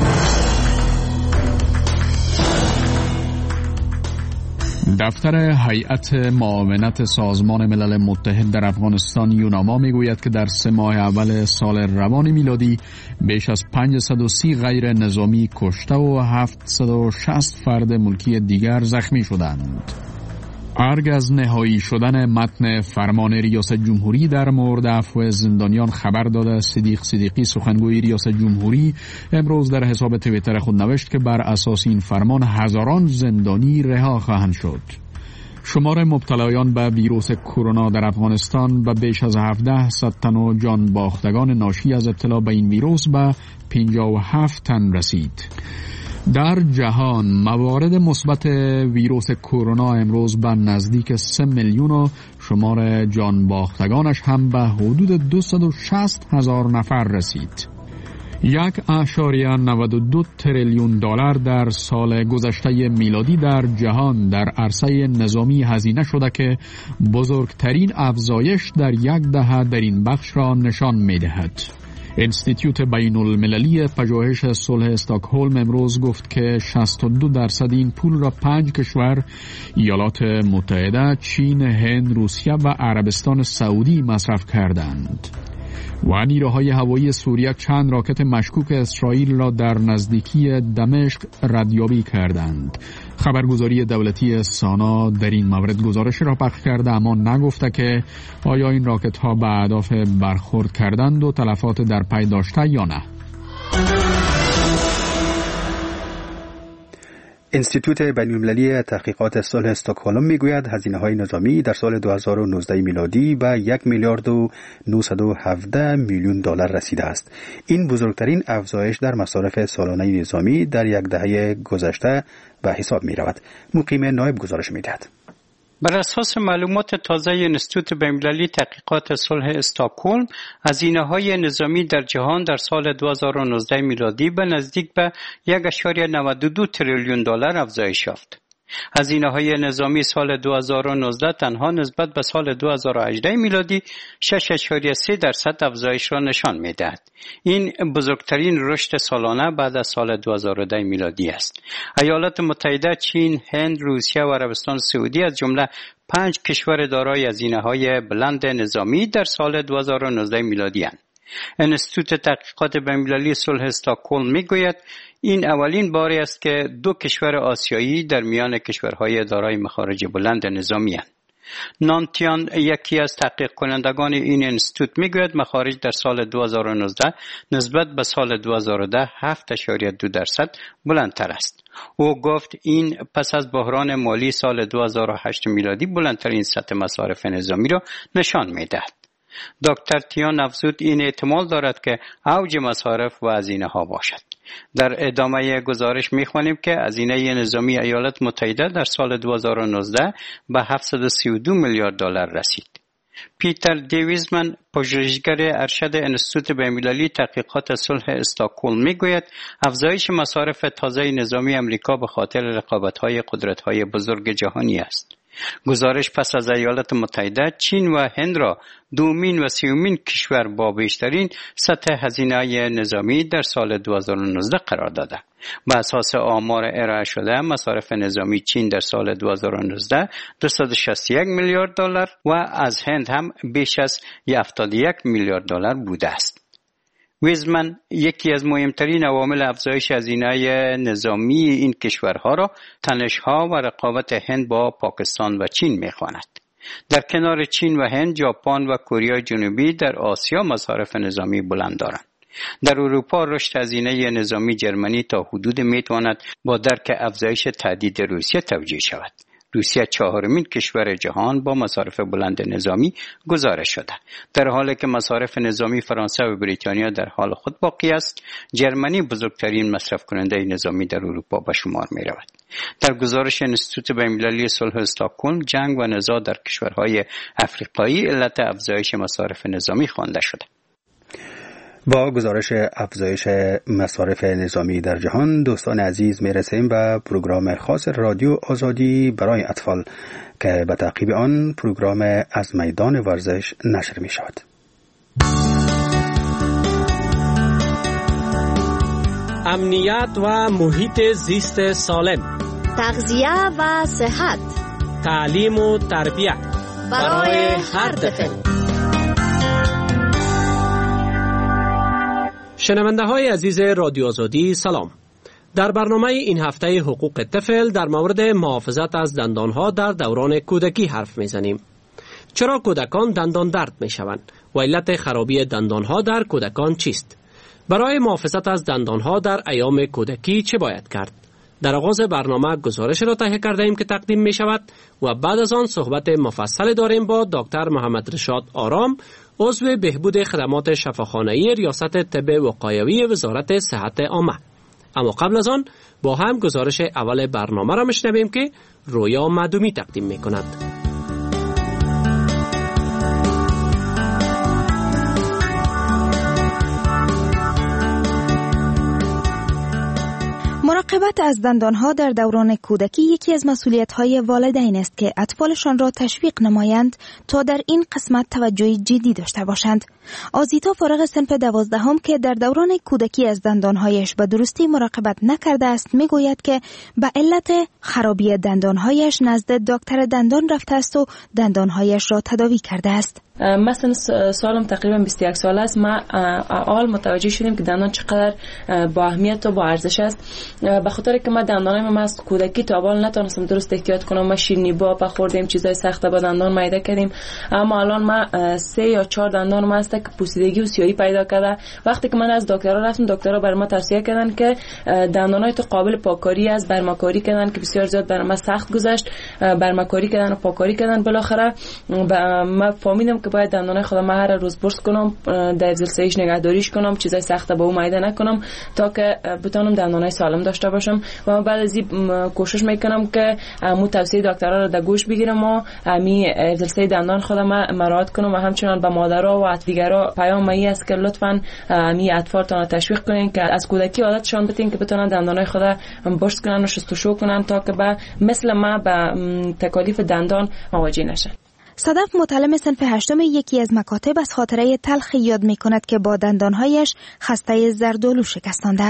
دفتر هیئت معاونت سازمان ملل متحد در افغانستان یوناما میگوید که در سه ماه اول سال روان میلادی بیش از پانصد و سی غیر نظامی کشته و هفتصد و شصت فرد ملکی دیگر زخمی شدند. ارگ از نهایی شدن متن فرمان ریاست جمهوری در مورد عفو زندانیان خبر داده. صدیق صدیقی سخنگوی ریاست جمهوری امروز در حساب توییتر خود نوشت که بر اساس این فرمان هزاران زندانی رها خواهند شد. شمار مبتلایان به ویروس کرونا در افغانستان به بیش از هفده صد تن و جان باختگان ناشی از ابتلا به این ویروس به پنجاه و هفت تن رسید. در جهان موارد مثبت ویروس کرونا امروز به نزدیک سه میلیون و شمار جان باختگانش هم به حدود دویست و شصت هزار نفر رسید. یک اشاریه نود و دو تریلیون دلار در سال گذشته میلادی در جهان در عرصه نظامی هزینه شده که بزرگترین افزایش در یک دهه در این بخش را نشان می‌دهد. انستیتوت بین المللی پژوهش صلح استکهلم امروز گفت که شصت و دو درصد این پول را پنج کشور ایالات متحده، چین، هند، روسیه و عربستان سعودی مصرف کردند. و نیروهای هوایی سوریه چند راکت مشکوک اسرائیل را در نزدیکی دمشق ردیابی کردند. خبرگزاری دولتی سانا در این مورد گزارش را پخش کرده اما نگفته که آیا این راکت ها به اهداف برخورد کردند و تلفات در پی داشته یا نه. انستیتوت بین‌المللی تحقیقات صلح استکهلم میگوید هزینه‌های نظامی در سال دو هزار و نوزده میلادی به یک میلیارد و نهصد و هفده میلیون دلار رسیده است. این بزرگترین افزایش در مصارف سالانه نظامی در یک دهه گذشته به حساب می‌رود. مقیم نایب گزارش می‌دهد. بر اساس معلومات تازه انستیتوت بین‌المللی تحقیقات صلح استکهلم، هزینه‌های نظامی در جهان در سال دو هزار و نوزده میلادی به نزدیک به یک و نود و دو تریلیون دلار افزایش یافت. هزینه‌های نظامی سال دو هزار و نوزده تنها نسبت به سال دو هزار و هجده میلادی شش و سه درصد افزایش را نشان می‌دهد. این بزرگترین رشد سالانه بعد از سال دو هزار و ده میلادی است. ایالات متحده، چین، هند، روسیه و عربستان سعودی از جمله پنج کشور دارای هزینه‌های بلند نظامی در سال دو هزار و نوزده میلادی اند. انستیتوت تحقیقات بین‌المللی صلح استکهلم میگوید این اولین باری است که دو کشور آسیایی در میان کشورهای دارای مخارج بلند نظامی اند. نانتیان یکی از تحقیق کنندگان این انستیتوت میگوید مخارج در سال دو هزار و نوزده نسبت به سال دو هزار و ده هفت اشاریه دو درصد بلندتر است. او گفت این پس از بحران مالی سال دو هزار و هشت میلادی بلندترین سطح مصارف نظامی را نشان میدهد. دکتر تیان افزود این احتمال دارد که اوج مصارف و هزینه ها باشد. در ادامه گزارش میخوانیم که هزینه نظامی ایالات متحده در سال دو هزار و نوزده به هفتصد و سی و دو میلیارد دلار رسید. پیتر دیویزمن، پژوهشگر ارشد انستیتوت بین‌المللی تحقیقات صلح استکهلم میگوید افزایش مصارف تازه نظامی امریکا به خاطر رقابت‌های قدرت‌های بزرگ جهانی است. گزارش پس از ایالات متحده، چین و هند را دومین و سیومین کشور با بیشترین سطح هزینه نظامی در سال دو هزار و نوزده قرار داده. بر اساس آمار ارائه شده، مصارف نظامی چین در سال دو هزار و نوزده دویست و شصت و یک میلیارد دلار و از هند هم بیش از هفتاد و یک میلیارد دلار بوده است. ویزمن یکی از مهمترین عوامل افزایش هزینه نظامی این کشورها را تنش‌ها و رقابت هند با پاکستان و چین می‌خواند. در کنار چین و هند، ژاپن و کره جنوبی در آسیا مصارف نظامی بلند دارند. در اروپا رشد هزینه نظامی جرمنی تا حدود میتواند با درک افزایش تهدید روسیه توجیه شود. روسیه چهارمین کشور جهان با مصارف بلند نظامی گزارش شده. در حالی که مصارف نظامی فرانسه و بریتانیا در حال خود باقی است، جرمنی بزرگترین مصرف کننده نظامی در اروپا به شمار می رود. در گزارش انستیتوت بین‌المللی صلح استکهلم، جنگ و نزاع در کشورهای افریقایی علت افزایش مصارف نظامی خوانده شده. با گزارش افزایش مصارف نظامی در جهان، دوستان عزیز میرسیم به پروگرام خاص رادیو آزادی برای اطفال که به تعقیب آن پروگرام از میدان ورزش نشر می شود. امنیت و محیط زیست سالم، تغذیه و صحت، تعلیم و تربیت برای هر طفل. شنونده های عزیز رادیو آزادی سلام. در برنامه این هفته حقوق طفل در مورد محافظت از دندانها در دوران کودکی حرف میزنیم. چرا کودکان دندان درد می شوند و علت خرابی دندانها در کودکان چیست؟ برای محافظت از دندانها در ایام کودکی چه باید کرد؟ در آغاز برنامه گزارش را تهیه کرده ایم که تقدیم می شود و بعد از آن صحبت مفصل داریم با دکتر محمد رشاد آرام، عضو بهبود خدمات شفاخانه‌ای ریاست طب وقایوی وزارت صحت عامه. اما قبل از آن با هم گزارش اول برنامه را میشنویم که رویا معدومی تقدیم می کند. مراقبت از دندانها در دوران کودکی یکی از مسئولیت‌های والدین است که اطفالشان را تشویق نمایند تا در این قسمت توجه جدی داشته باشند. آزیتا فارغ صنف دوازدهم که در دوران کودکی از دندانهایش به درستی مراقبت نکرده است میگوید که به علت خرابی دندانهایش نزد دکتر دندان رفته است و دندانهایش را تداوی کرده است. مثلا سالم تقریبا بیست و یک ساله است. ما اول متوجه شدیم که دندان چقدر با اهمیت و با ارزش است، به خاطر که ما دندانایم ما از کودکی تا اول نتونستم درست احتیاط کنم. ما شیرینی با خوردیم، چیزای سخت با دندان میده کردیم، اما الان ما سه یا چهار دندان ما است که پوسیدگی و سیاهی پیدا کرده. وقتی که من از دکترها رفتم، دکترها برای ما توصیه کردن که دندانای تو قابل پاککاری است، برمکاری کردن که بسیار زیاد برای ما سخت گذشت. برمکاری کردن و پاککاری کردن. بالاخره ما فهمیدم که باید دندانای خودم ما هر روز برس کنم، در جلسه‌ایش نگهداریش کنم، چیزای سخت با او میده نکنم تا که بتونم دندانای سالم داشته باشم. و من بعد از این کوشش میکنم که مو توصیه دکترها رو در گوش بگیرم و می جلسه دندان خودم مراعات کنم و همچنان به مادرها و دیگرها پیام می است که لطفاً می اطفالتون تشویق کنین که از کودکی عادتشان بدین که بتونن دندانای خود برس کنن و شستشو کنن تا که به مثل ما به تکالیف دندان مواجه نشن. صدف متعلم صنف هشتم یکی از مکاتب از خاطره تلخی یاد می کند که با دندانهایش خسته زردآلو شکستانده است.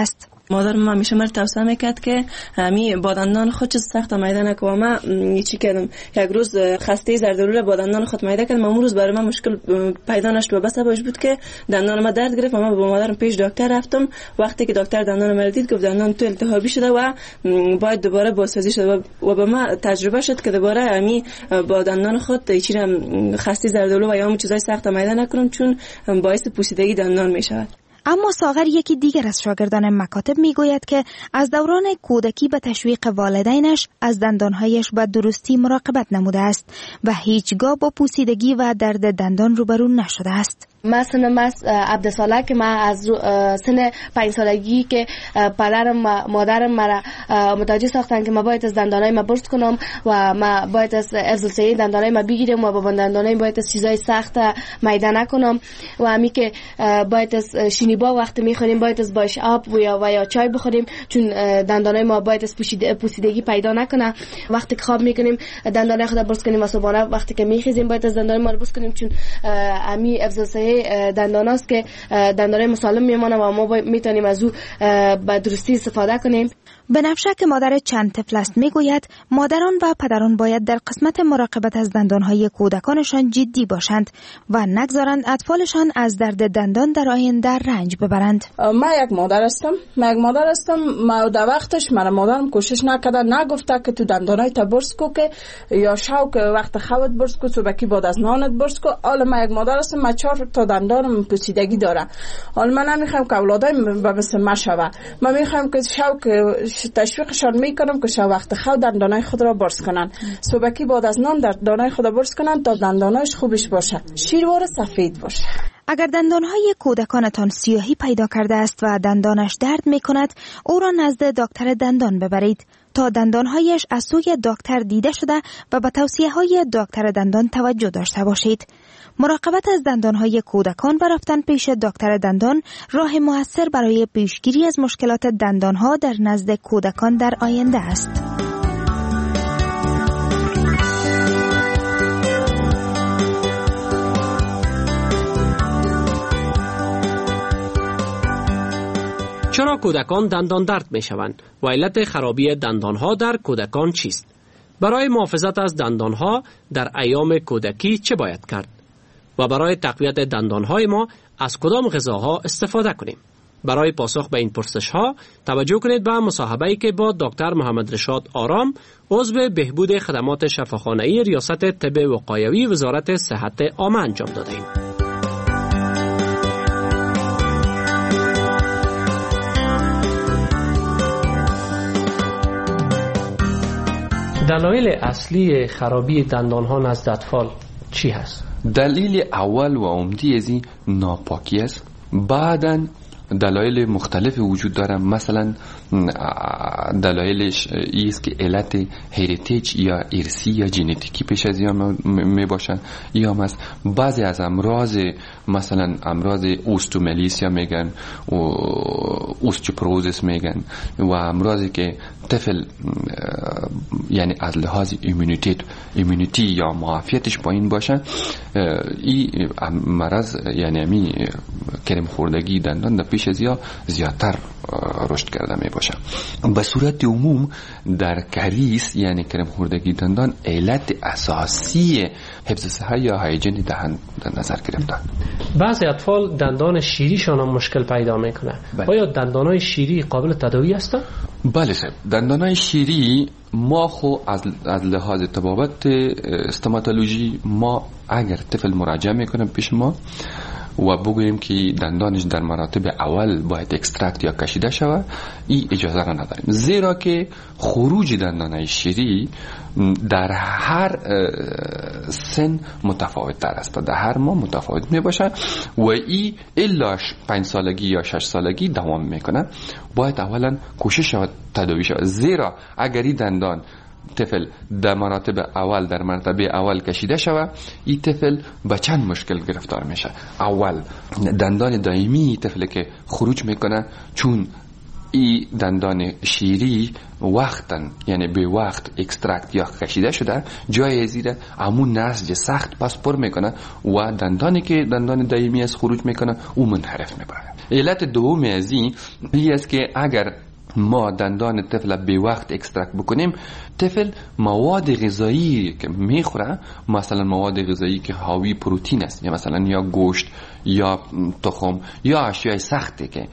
مادرم ما همیشه مرا توصیه میکرد که می با دندان خود چیز سخت میده نکنم. ما چی کردم یک روز خسته زردالو با دندان خود میده کردم. اون روز برای من مشکل پیدا نشد و بس باش بود که دندان ما درد گرفت. ما با مادرم پیش دکتر رفتم. وقتی که دکتر دندان ما دید گفت دندان تو التهابی شده و باید دوباره بازسازی شده و به ما تجربه شد که دوباره امی با دندان خود هیچ خسته زردالو و یا هم چیزای سخت میده نکنم چون باعث پوسیدگی دندان میشود. اما ساغر یکی دیگر از شاگردان مکاتب میگوید که از دوران کودکی به تشویق والدینش از دندانهایش به درستی مراقبت نموده است و هیچگاه با پوسیدگی و درد دندان روبرو نشده است. مثلا من عبدالساله که من از سن پنج سالگی که پدرم مادرم مرا متوجه ساختن که من باید از دندانای ما برس کنم و من باید از افزایش دندانای ما بگیرم و با دندانای باید از چیزای سخت میده نکنم و همی که باید از شینیبا وقتی میخوریم باید از باش آب و یا و یا چای بخوریم چون دندانای ما باید از پوسیدگی پیدا نکنه. وقتی که خواب میکنیم دندانای خود برس کنیم و صبحانه وقتی که میخیزیم باید از دندانای ما برس کنیم چون همی افزایش دندان است که دندانای مسالم میمانه و ما میتونیم از او به درستی استفاده کنیم. بنفشه که مادر چند طفل است میگوید مادران و پدران باید در قسمت مراقبت از دندانهای کودکانشان جدی باشند و نگذارند اطفالشان از درد دندان در آینده رنج ببرند. من یک مادر هستم من یک مادر هستم ما در وقتش من مادرم کوشش نکرده نگفته که تو دندانای تا برس کو که یا شو که وقت خودت برس کو صبحی بعد از نانت برس کو. حالا من یک مادر هستم من چهار تا دندانم پوسیدگی داره. حالا من نمیخوام که اولادایم به مثل ما شوه. من میخوام که شو که تشویقشان میکنم که شو وقت خود دندانای خود را برس کنن. صبحی بعد از نان دندانای خود را برس کنن تا دندانایش خوبش باشه شیروار سفید باشه. اگر دندانهای کودکانتان سیاهی پیدا کرده است و دندانش درد میکند او را نزد دکتر دندان ببرید تا دندانهایش از سوی دکتر دیده شده و به توصیه های دکتر دندان توجه داشته باشید. مراقبت از دندانهای کودکان و رفتن پیش دکتر دندان راه مؤثر برای پیشگیری از مشکلات دندانها در نزد کودکان در آینده است. چرا کودکان دندان درد می شوند و علت خرابی دندانها در کودکان چیست؟ برای محافظت از دندانها در ایام کودکی چه باید کرد؟ و برای تقویت دندانهای ما از کدام غذاها استفاده کنیم؟ برای پاسخ به این پرسش ها توجه کنید به مصاحبه‌ای که با دکتر محمد رشاد آرام عضو بهبود خدمات شفاخانه‌ای ریاست طب وقایوی وزارت صحت عامه انجام دادیم. دلایل اصلی خرابی دندانها نزد اطفال چی هست؟ دلیل اول و عمده از این ناپاکی است. بعداً دلایل مختلف وجود داره. مثلا دلایلش است که علت هریتیج یا ارثی یا ژنتیکی پیش از یا می باشن یا مثلا بعضی از امراض مثلا امراض اوستومالیسیا میگن و اوستیوپروزیس میگن و امراضی که طفل یعنی از لحاظ ایمونیتی ایمونیتی یا معافیتش پایین باشه این مرض یعنی می کرم خوردگی دندان در پیش از یا زیادتر رشد کرده می باشه. به صورت عموم در کریس یعنی کرم خوردگی دندان علت اساسی حفظ صحت یا هایجین دهان در نظر گرفته. بعضی اطفال دندان شیریشان هم مشکل پیدا میکنه. آیا دندانای شیری قابل تداوی هستند؟ بله صاحب، دندانای شیری ما خو از از لحاظ طبابت استوماتولوژی ما اگر طفل مراجعه میکنه پیش ما و بگوییم که دندانش در مراتب اول باید اکسترکت یا کشیده شود، این اجازه را نداریم، زیرا که خروج دندانهای شیری در هر سن متفاوت تر است، در هر ماه متفاوت می باشه و این الا پنج سالگی یا شش سالگی دوام میکنه. باید اولا کوشش شود تداوی شود، زیرا اگر این دندان طفل در مراتب اول در مرتبه اول کشیده شود، این طفل به چند مشکل گرفتار میشه. اول دندان دائمی طفل که خروج میکنه، چون این دندان شیری وقتا یعنی به وقت اکسترکت یا کشیده شده، جای زیر همون نسج سخت پس پر میکنه و دندانی که دندان دائمی از خروج میکنه او منحرف میبره. علت دوم از این است که اگر ما دندان طفل به وقت اکسترکت بکنیم، طفل مواد غذایی که میخوره، مثلا مواد غذایی که حاوی پروتئین است، یا مثلا یا گوشت یا تخم یا اشیاء سختی که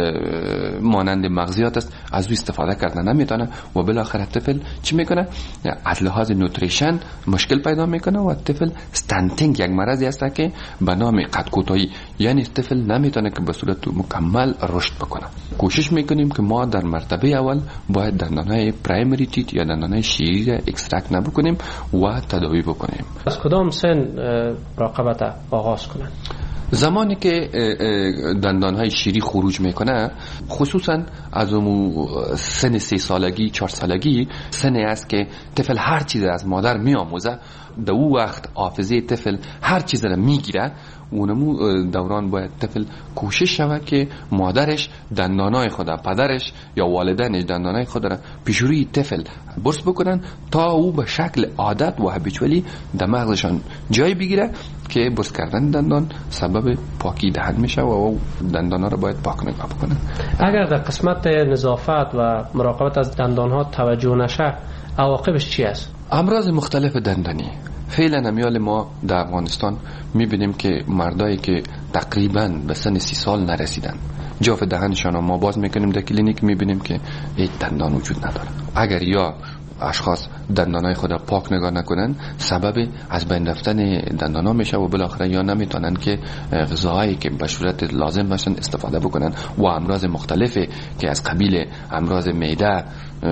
مانند مغزیات است، از او استفاده کردن نمیتونه و بالاخره طفل چی میکنه؟ از لحاظ نوتریشن مشکل پیدا میکنه و طفل استنتینگ، یک مرضی است که به نام قد کوتاهی، یعنی طفل نمیتونه که به صورت مکمل رشد بکنه. کوشش میکنیم که ما در مرتبه اول باید دندانهای پرایمری تیت یا دندانهای شیری را اکسترکت نبکنیم و تداوی بکنیم. از کدام سن مراقبت آغاز کنن؟ زمانی که دندانهای شیری خروج میکنه، خصوصا از اون سن سه سالگی چهار سالگی، سنی است که طفل هر چیز از مادر میآموزه. در اون وقت حافظه طفل هر چیز را میگیره. اونمو دوران باید طفل کوشش شود که مادرش دندانای خود، پدرش یا والدینش دندانای خود را پیش روی طفل برس بکنن تا او به شکل عادت و هابیچوالی در مغزشان جای بگیره که برس کردن دندان سبب پاکی دهن میشه و دندانا را باید پاک نگاه بکنن. اگر در قسمت نظافت و مراقبت از دندانها توجه نشه، عواقبش چی است؟ امراض مختلف دندانی. فعلا امیال ما در افغانستان میبینیم که مردایی که تقریبا به سن سی سال نرسیدن، جاف دهنشان ما باز میکنیم در کلینیک، میبینیم که هیچ دندان وجود نداره. اگر یا اشخاص دندانای خود پاک نگاه نکنن، سبب از بین رفتن دندانا میشه و بالاخره یا نمیتونن که غذاهایی که به صورت لازم باشن استفاده بکنن و امراض مختلفی که از قبیل امراض معده،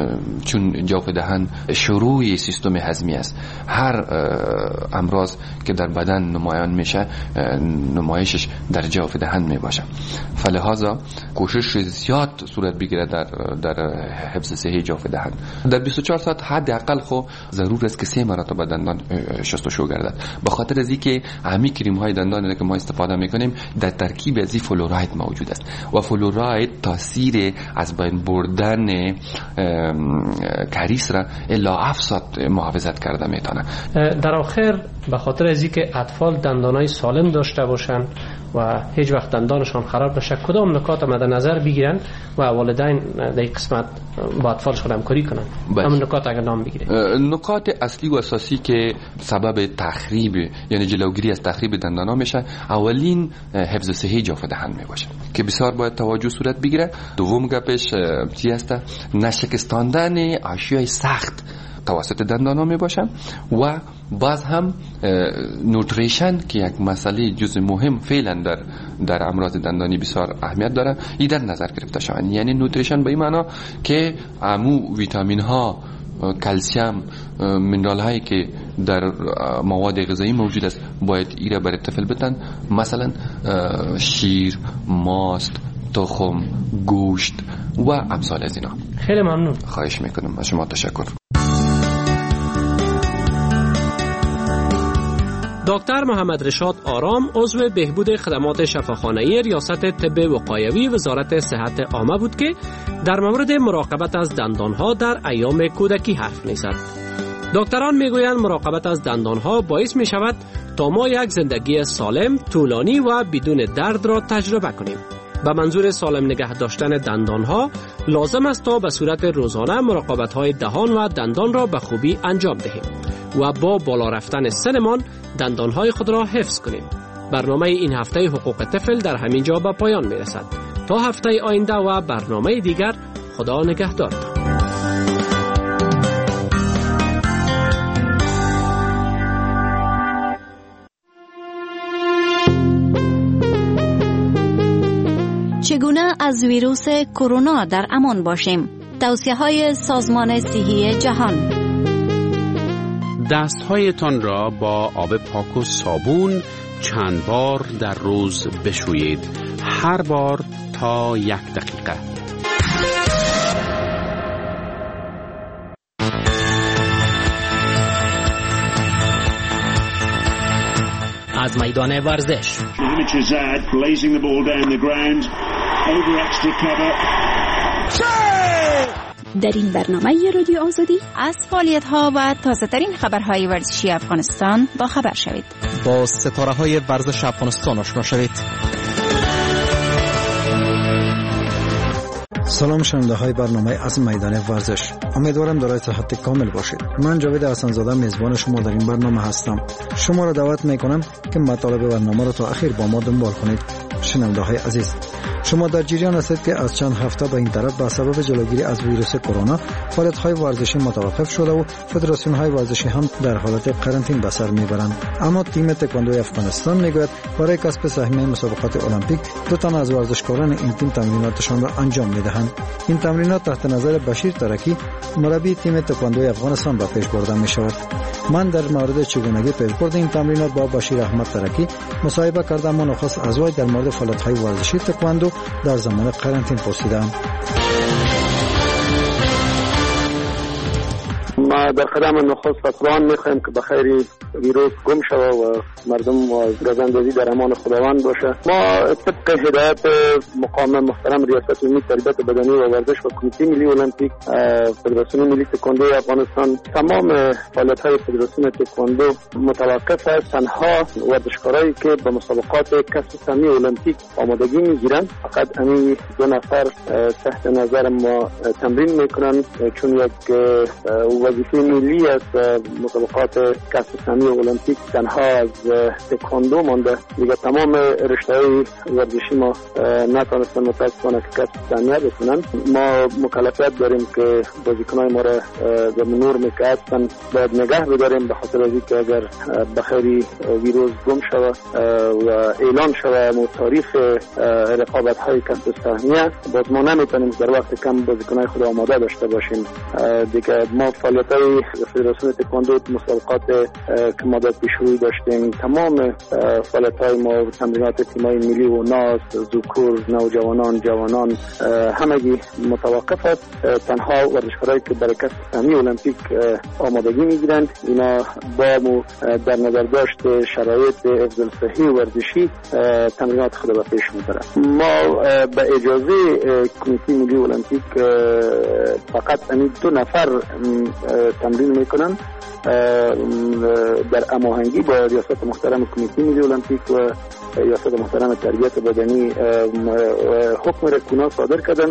چون جوف دهن شروع سیستم هضمی است، هر امراض که در بدن نمایان میشه نمایشش در جوف دهن میباشه. فلهذا کوشش زیاد صورت بگیره در در حفظ صحی جوف دهن. در بیست و چهار ساعت حداقل خو ضرور است که سه مرتبه دندان شستشو گردد، به خاطر از اینکه همین کریم های دندان که ما استفاده میکنیم در ترکیب از فلوراید موجود است و فلوراید تاثیر از بین بردن کریس را الا افساد محافظت کرده میتونه. در آخر به خاطر از اینکه اطفال دندانای سالم داشته باشن و هیچ وقت دندانشان خراب نشه، کدام نکات مد نظر بگیرن و والدین در این قسمت با اطفالشون همکاری کنن؟ همون نکات اگر نام بگیرید. نکات اصلی و اساسی که سبب تخریب یعنی جلوگیری از تخریب دندانا میشه، اولین حفظ صحی جوف دهن میباشه که بسیار باید توجه صورت بگیره. دوم گپش چی است؟ نشکستاندن اشیاء سخت توسط دندانا می باشن و باز هم نوتریشن که یک مسئله جزء مهم فعلا در در امراض دندانی بسیار اهمیت داره، این در نظر گرفته شود. یعنی نوتریشن به این معنا که امو ویتامین ها، کلسیم، منرال هایی که در مواد غذایی موجود است باید ایره برای طفل بدن، مثلا شیر، ماست، تخم، گوشت و امثال از اینا. خیلی ممنون. خواهش میکنم. از شما تشکر. دکتر محمد رشاد آرام عضو بهبود خدمات شفاخانه‌ای ریاست طب وقایوی وزارت صحت عامه بود که در مورد مراقبت از دندانها در ایام کودکی حرف می‌زد. دکتران میگویند مراقبت از دندانها باعث می شود تا ما یک زندگی سالم، طولانی و بدون درد را تجربه کنیم. به منظور سالم نگه داشتن دندانها لازم است تا به صورت روزانه مراقبت‌های دهان و دندان را به خوبی انجام دهیم و با بالا رفتن سنمان دندانهای خود را حفظ کنیم. برنامه این هفته حقوق طفل در همین جا به پایان می رسد. تا هفته آینده و برنامه دیگر، خدا نگهدارتان. چگونه از ویروس کرونا در امان باشیم؟ توصیه‌های سازمان صحی جهان. دستهایتان را با آب پاک و صابون چند بار در روز بشویید، هر بار تا یک دقیقه. از میدان ورزش در این برنامه رادیو آزادی از فعالیت‌ها و تازه‌ترین خبرهای ورزشی افغانستان با خبر شوید. با ستاره‌های ورزش افغانستان آشنا شوید. سلام شنونده های برنامه از میدان ورزش، امیدوارم در صحت کامل باشید. من جاوید حسن‌زاده میزبان شما در این برنامه هستم. شما را دعوت میکنم که مطالب برنامه را تا اخیر با ما دنبال کنید. شنونده های عزیز، شما در جریان هستید که از چند هفته به این طرف به سبب جلوگیری از ویروس کرونا فعالیت های ورزشی متوقف شده و فدراسیون های ورزشی هم در حالت قرنطینه به سر میبرند. اما تیم تکواندوی افغانستان میگوید برای کسب سهمیه مسابقات المپیک دو تن از ورزشکاران این تیم تمریناتشان را انجام میدهند. این تمرینات تحت نظر بشیر ترکی مربی تیم تکواندوی افغانستان به پیش برده می شود. من در مورد چگونگی پیشبرد این تمرینات با بشیر احمد ترکی مصاحبه کردم و نخست از وی در مورد فعالیت های ورزشی تکواندو در زمان قرنطینه پرسیدم. ما در قدم نخست فطران میخوایم که بخیری ویروس گم شود و مردم و گزندگی در امان خداوند باشه. ما طبق هدایت مقام محترم ریاست جمهوری تربیت بدنی و ورزش و کمیته ملی المپیک فدراسیون ملی تکواندو افغانستان تمام فعالیت‌های فدراسیون تکواندو متوقف است. تنها ورزشکارایی که به مسابقات کسب سهمیه المپیک آمادگی میگیرند فقط همین دو نفر تحت نظر ما تمرین میکنند، چون یک وظیفه ملی است مسابقات کسب سهمیه المپیک تنها از تکواندو مانده. دیگه تمام رشته‌های ورزشی ما نتونستن متاسفانه که کسب سهمیه بکنن. ما مکلفیت داریم که بازیکنان ما را در نور میکردن باید نگه بداریم، به خاطر از اینکه اگر بخیری ویروس گم شود و اعلان شود و تاریخ رقابت‌های کسب سهمیه باز ما نمیتونیم در وقت کم بازیکنان خود آماده داشته باشیم. دیگه ما فعالیت‌های فدراسیون تکواندو مسابقات که ما در پیشروی داشتیم تمام فعالیت‌های ما تمرینات تیم‌های ملی و ناس، ذکور، نوجوانان، جوانان همگی متوقف است. تنها ورزشکارایی که برای کسب سهمیه المپیک آمادگی میگیرند اینا با در نظر داشت شرایط افضل صحی ورزشی تمرینات خود به پیش میبرند. ما به اجازه کمیته ملی المپیک فقط همین دو نفر تمرین میکنن در هماهنگی با ریاست محترم کمیته ملی المپیک و ریاست محترم تربیت بدنی حکم رکونا صادر کردن.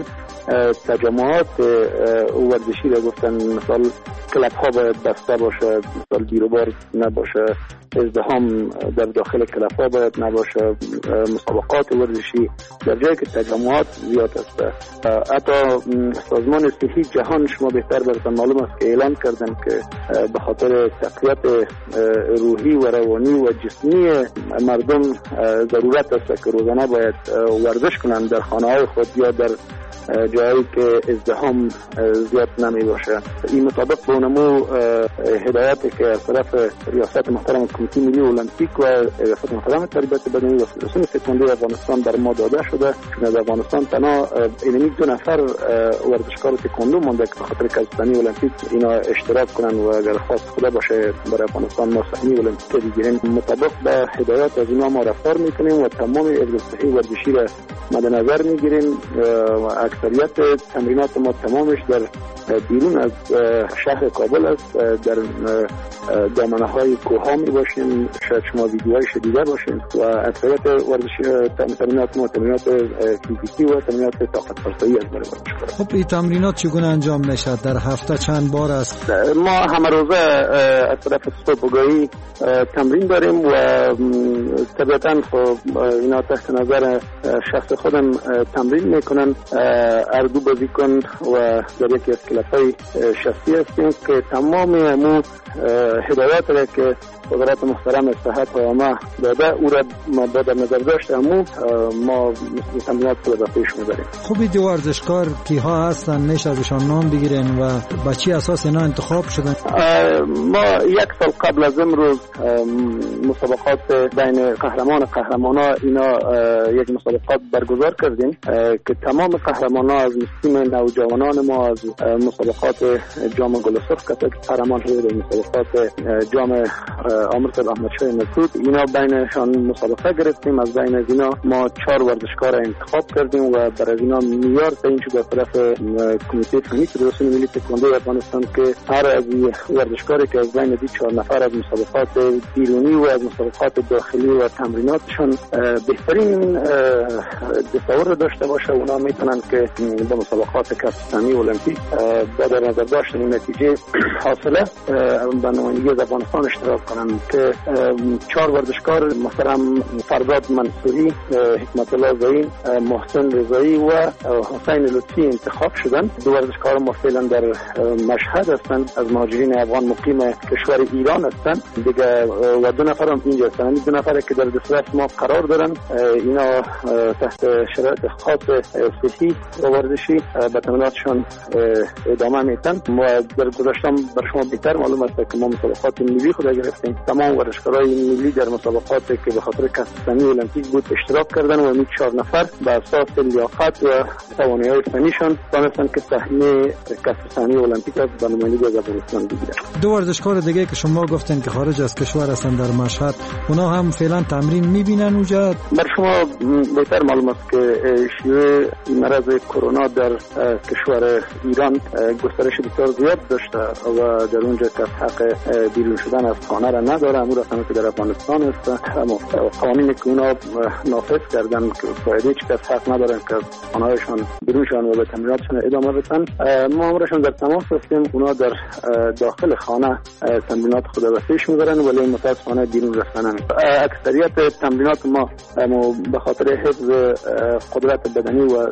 تجمعات ورزشی را گفتن مثال کلب ها باید بسته باشه، مثال بیروبار نباشه، ازدحام در داخل کلب ها باید نباشه، مسابقات ورزشی در جایی که تجمعات زیاد است. حتی سازمان صحی جهان شما بهتر براتون معلوم است که اعلان کردن که به خاطر تقویت روحی و روانی و جسمی مردم ضرورت است که روزانه باید ورزش کنند در خانه های خود یا در جایی که ازدحام زیاد نمی باشه. این مطابق به اونمو هدایتی که از طرف ریاست محترم کمیته ملی المپیک و ریاست محترم تربیت بدنی و فدراسیون تکواندو افغانستان بر ما داده شده. چون در افغانستان تنها اینمی دو نفر ورزشکار تکواندو مونده که به خاطر کسب سهمیه المپیک اینا اشتراک کنن و اگر خواست خدا باشه برای افغانستان ما سهمیه المپیک بگیریم. مطابق به هدایت از اینا ما رفتار میکنیم و تمام افضل صحی ورزشی را مد نظر میگیریم. اکثریت تمرینات ما تمامش در بیرون از شهر کابل است، در دامنه های کوه ها می باشیم، شاید شما ویدیوهای شدیده باشیم و اکثریت ورزشی تمرینات ما تمرینات فیزیکی و تمرینات طاقت فرسایی است برای ورزشکاران. خب این تمرینات چگونه انجام میشه؟ در هفته چند بار است؟ ما همه روزه از طرف صبحگاهی تمرین داریم و طبیعتاً خب اینا تحت نظر شخص خودم تمرین میکنن. اردو بازیکن و در یکی از کلب‌های شخصی هستیم که تمام امو هدایات را که وزارت محترم صحت و عامه داده او را ما با در نظر داشت امو ما تمرینات رو به پیش میبریم. خوب این ورزشکار کیها هستن؟ میشه ازشان نام بگیرین و با چی اساس اینا انتخاب شدن؟ ما یک سال قبل از امروز مسابقات بین قهرمان قهرمانا اینا یک مسابقات برگزار کردیم که تمام قهرمانا از تیم نوجوانان ما از مسابقات جام گل سرخ که قهرمان شده، مسابقات جام آمرزاد احمدشاه مسعود اینا بینشان مسابقه گرفتیم. از بین از اینا ما چهار ورزشکار انتخاب کردیم و برای اینا معیار تعیین شد از طرف کمیته فنی فدراسیون ملی تکواندو افغانستان که هر از ورزشکاری که از بین این چهار نفر از مسابقات بیرونی و از مسابقات داخلی و تمریناتشان بهترین تصور داشته باشه اونا میتونن که که به مسابقات کسب ثانی المپیک با در نظر داشتن این نتیجه حاصله به نمایندگی از افغانستان اشتراک کنند که چهار ورزشکار مثلا فرداد منصوری، حکمت الله زعیم، محسن رضایی و حسین لطفی انتخاب شدند. دو ورزشکار ما فعلا در مشهد هستند، از مهاجرین افغان مقیم کشور ایران هستند دیگه و دو نفر هم اینجا هستند. دو نفر که در دسترس ما قرار دارن اینا تحت شرایط خاص صحی و ورزشی به تمریناتشان ادامه میتن. و در گذشته بر شما بهتر معلوم است که ما مسابقات ملی خود گرفتیم. تمام ورزشکارای ملی در مسابقاتی که به خاطر کسب ثانی المپیک بود اشتراک کردن و این چهار نفر به اساس لیاقت و توانایی‌های فنیشان تونستن که سهمیه کسب ثانی المپیک از به نمایندگی از افغانستان بگیرن. دو ورزشکار دیگه که شما گفتین که خارج از کشور هستن در مشهد، اونا هم فعلا تمرین میبینن اونجا؟ بر شما بهتر معلوم است که شیوع مرض کرونا در کشور ایران گسترش بسیار زیاد داشته و در اونجا کس حق بیرون شدن از خانه را نداره. امور اصلا که در افغانستان است، قوانینی که اونا نافذ کردن که فایده هیچ کس حق ندارن که خانه‌هایشان بیرون شدن و به تمریناتشون ادامه بدن. ما امرشون در تماس هستیم. اونا در داخل خانه تمرینات خود را پیش میبرن ولی متاسفانه بیرون رفتن نمی‌کنن. اکثریت تمرینات ما به خاطر حفظ قدرت بدنی و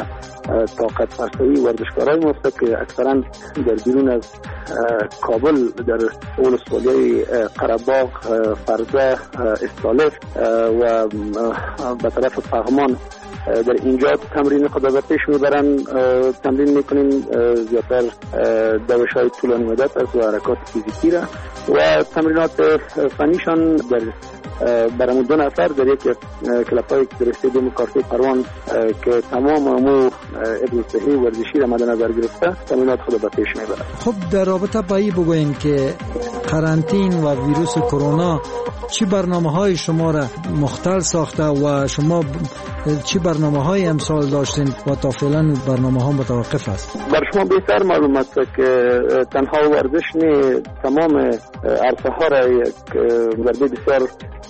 طاقت فرسایی ورزشکارای ماست که اکثرا در بیرون از کابل در ولسوالی قره‌باغ، فرزه، استالف و به طرف پغمان در اینجا تمرین خود را پیش میبرن. تمرین میکنیم زیادتر دوش های طولانی مدت است و حرکات فیزیکی را و تمرینات فنیشان در برامون دو نفر در یک کلاب های در استادیوم کارتی پروان که تمام امور حفظ صحی ورزشی را مد نظر گرفته تمرینات خود را پیش میبرن. خب در رابطه با این بگوین که قرنطین و ویروس کرونا چی برنامه های شما را مختل ساخته و شما چی برنامه های امسال داشتین و تا فعلا برنامه ها متوقف است؟ بر شما بهتر معلوم است که تنها ورزش نه، تمام عرصه ها را یک ضربه بسیار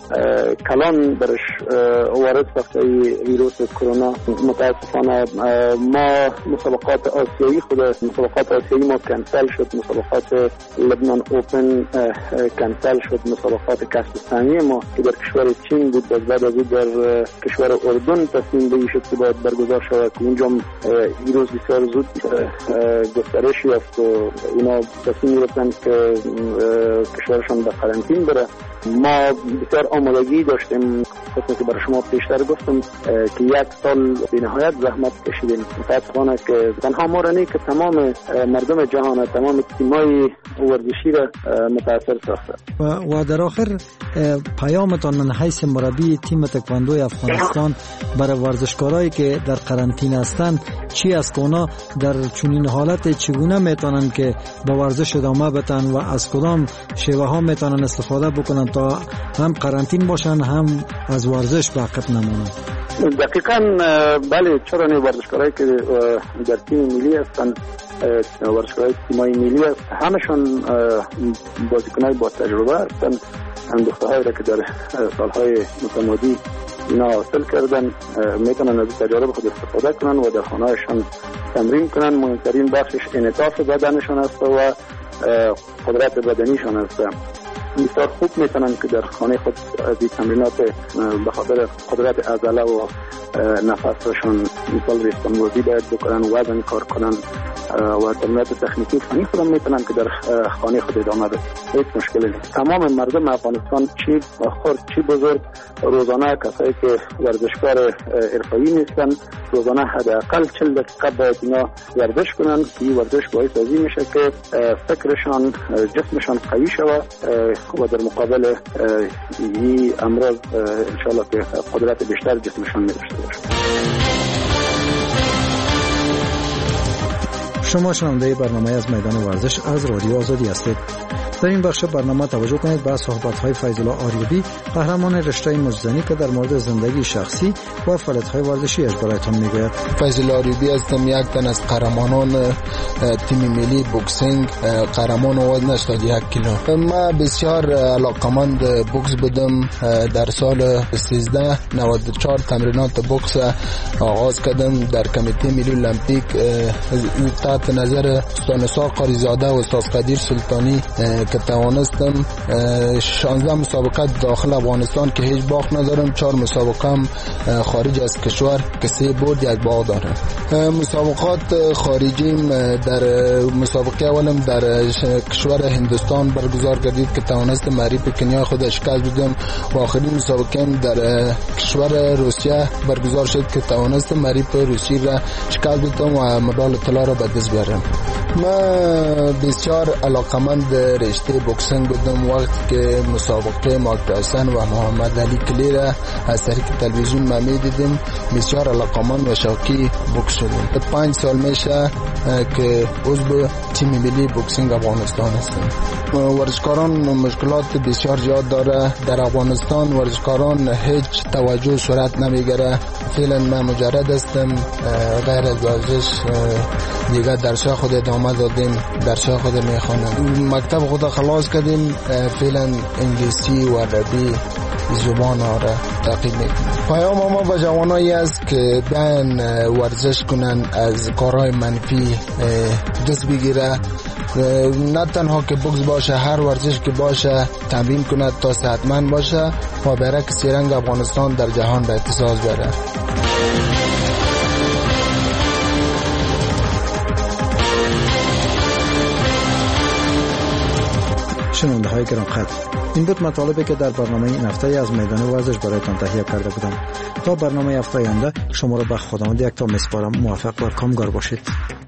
کلان برش وارد ساخته ویروس کرونا. متاسفانه ما مسابقات آسیایی خود مسابقات آسیایی ما کنسل شد، مسابقات لبنان اوپن کنسل شد، مسابقات کسب ثانی ما که در کشور چین بود بعد از اون در کشور اردن تصمیم بگیری شد که باید برگزار شود که اونجا ویروس بسیار زود گسترش یافت و اینا تصمیم گرفتن که کشورشان به قرنطین بره. ما بسیار آمادگی داشتیم، خصوصا که برای شما پیشتر گفتم که یک سال بی نهایت زحمت کشیدیم. متاسفانه که تنها ما را نه که تمام مردم جهان، تمام تیمای ورزشی را متاثر ساخته. و, و در آخر پیامتان من حیث مربی تیم تکواندوی افغانستان برای ورزشکارایی که در قرنطینه هستند چی است که اونا در چنین حالت چگونه میتونن که با ورزش ادامه بدن و از کدام شیوه ها میتونن استفاده بکنن تا هم قرنطین باشن هم از ورزش واقف نمونن؟ دقیقاً بله، چرا نه ورزشکارایی که در تیم ملی هستن، ورزشکارای تیمای ملی هست، همشون بازیکنای با تجربه هستن. اندوخته‌هایی را که در سالهای متمادی اینا حاصل کردن میتونن از تجارب خود استفاده کنن و در خانه‌هاشون تمرین کنن. مهمترین بخشش انعطاف بدنشون است و قدرت بدنیشون است. بسیار خوب میتونن که در خانه خود از این تمرینات به خاطر قدرت عضله و نفسشون مثال ریستان‌ورزی باید بکنن، وزن کار کنن و تمرینات تکنیکی فنی خود میتونن که در خانه خود ادامه بدن. هیچ مشکلی نیست. تمام مردم افغانستان چی خرد چی بزرگ روزانه کسایی که ورزشکار حرفه‌ای نیستن روزانه حداقل چهل دقیقه باید اینا ورزش کنن که این ورزش باعث ازی میشه که فکرشان جسمشان قوی شود و در مقابل این امراض انشاءالله که قدرت بیشتر جسمشان می‌داشته باشه. شما شنونده برنامه از میدان ورزش از رادیو آزادی هستید. در این بخش برنامه توجه کنید به صحبت‌های فیض‌الله آریوبی، قهرمان رشته مجزنی که در مورد زندگی شخصی و فعالیت‌های ورزشی‌اش برایتان میگوید. فیض‌الله آریوبی هستم، یک تن از قهرمانان تیم ملی بوکسینگ، قهرمان وزن هشتاد و یک کیلو. من بسیار علاقمند بوکس بودم. در سال سیزده نود و چهار تمرینات بوکس آغاز کردم در کمیته ملی المپیک تحت نظر استاد نثار قاریزاده و استاد قدیر سلطانی که توانستم شانزده مسابقه داخل افغانستان که هیچ باخت ندارم، چهار مسابقه هم خارج از کشور که سه برد یک باخت دارم. مسابقات خارجیم در مسابقه اولم در کشور هندوستان برگزار گردید که توانستم معریف کنیا خود شکست بدم و آخرین مسابقه در کشور روسیه برگزار شد که توانستم معریف روسی را شکست بدم و مدال طلا را به دست بیارم. من بسیار علاقمند رشته بوکسینگ بودم. وقتی که مسابقه مایک تایسون و محمد علی کلی را از طریق تلویزیون ما میدیدم بسیار علاقمند و شوقی بوکس شدم. پنج سال میشه که عضو تیم ملی بوکسینگ افغانستان هستم. ورزشکاران مشکلات بسیار زیاد داره. در افغانستان ورزشکاران هیچ توجه صورت نمیگیره. فعلا من مجرد هستم، غیر از ورزش دیگه درس خود ادامه دادیم، درس خود میخوانم. مکتب خود خلاص کردیم، فعلا انگلیسی و عربی زبان ها را تعقیب میکنم. پیام ما به جوانایی است که بیان ورزش کنن، از کارهای منفی دست بگیره. نه تنها که بوکس باشه، هر ورزش که باشه تمرین کنه تا صحتمند باشه و برای که سرنگ افغانستان در جهان به اتصال بره. شنونده های گرام قدر، این بود مطالبی که در برنامه این هفته از میدان ورزش برایتان تهیه کرده بودم. تا برنامه هفته آینده شما را به خداوند یک تا میسپارم. موفق و کامگار باشید.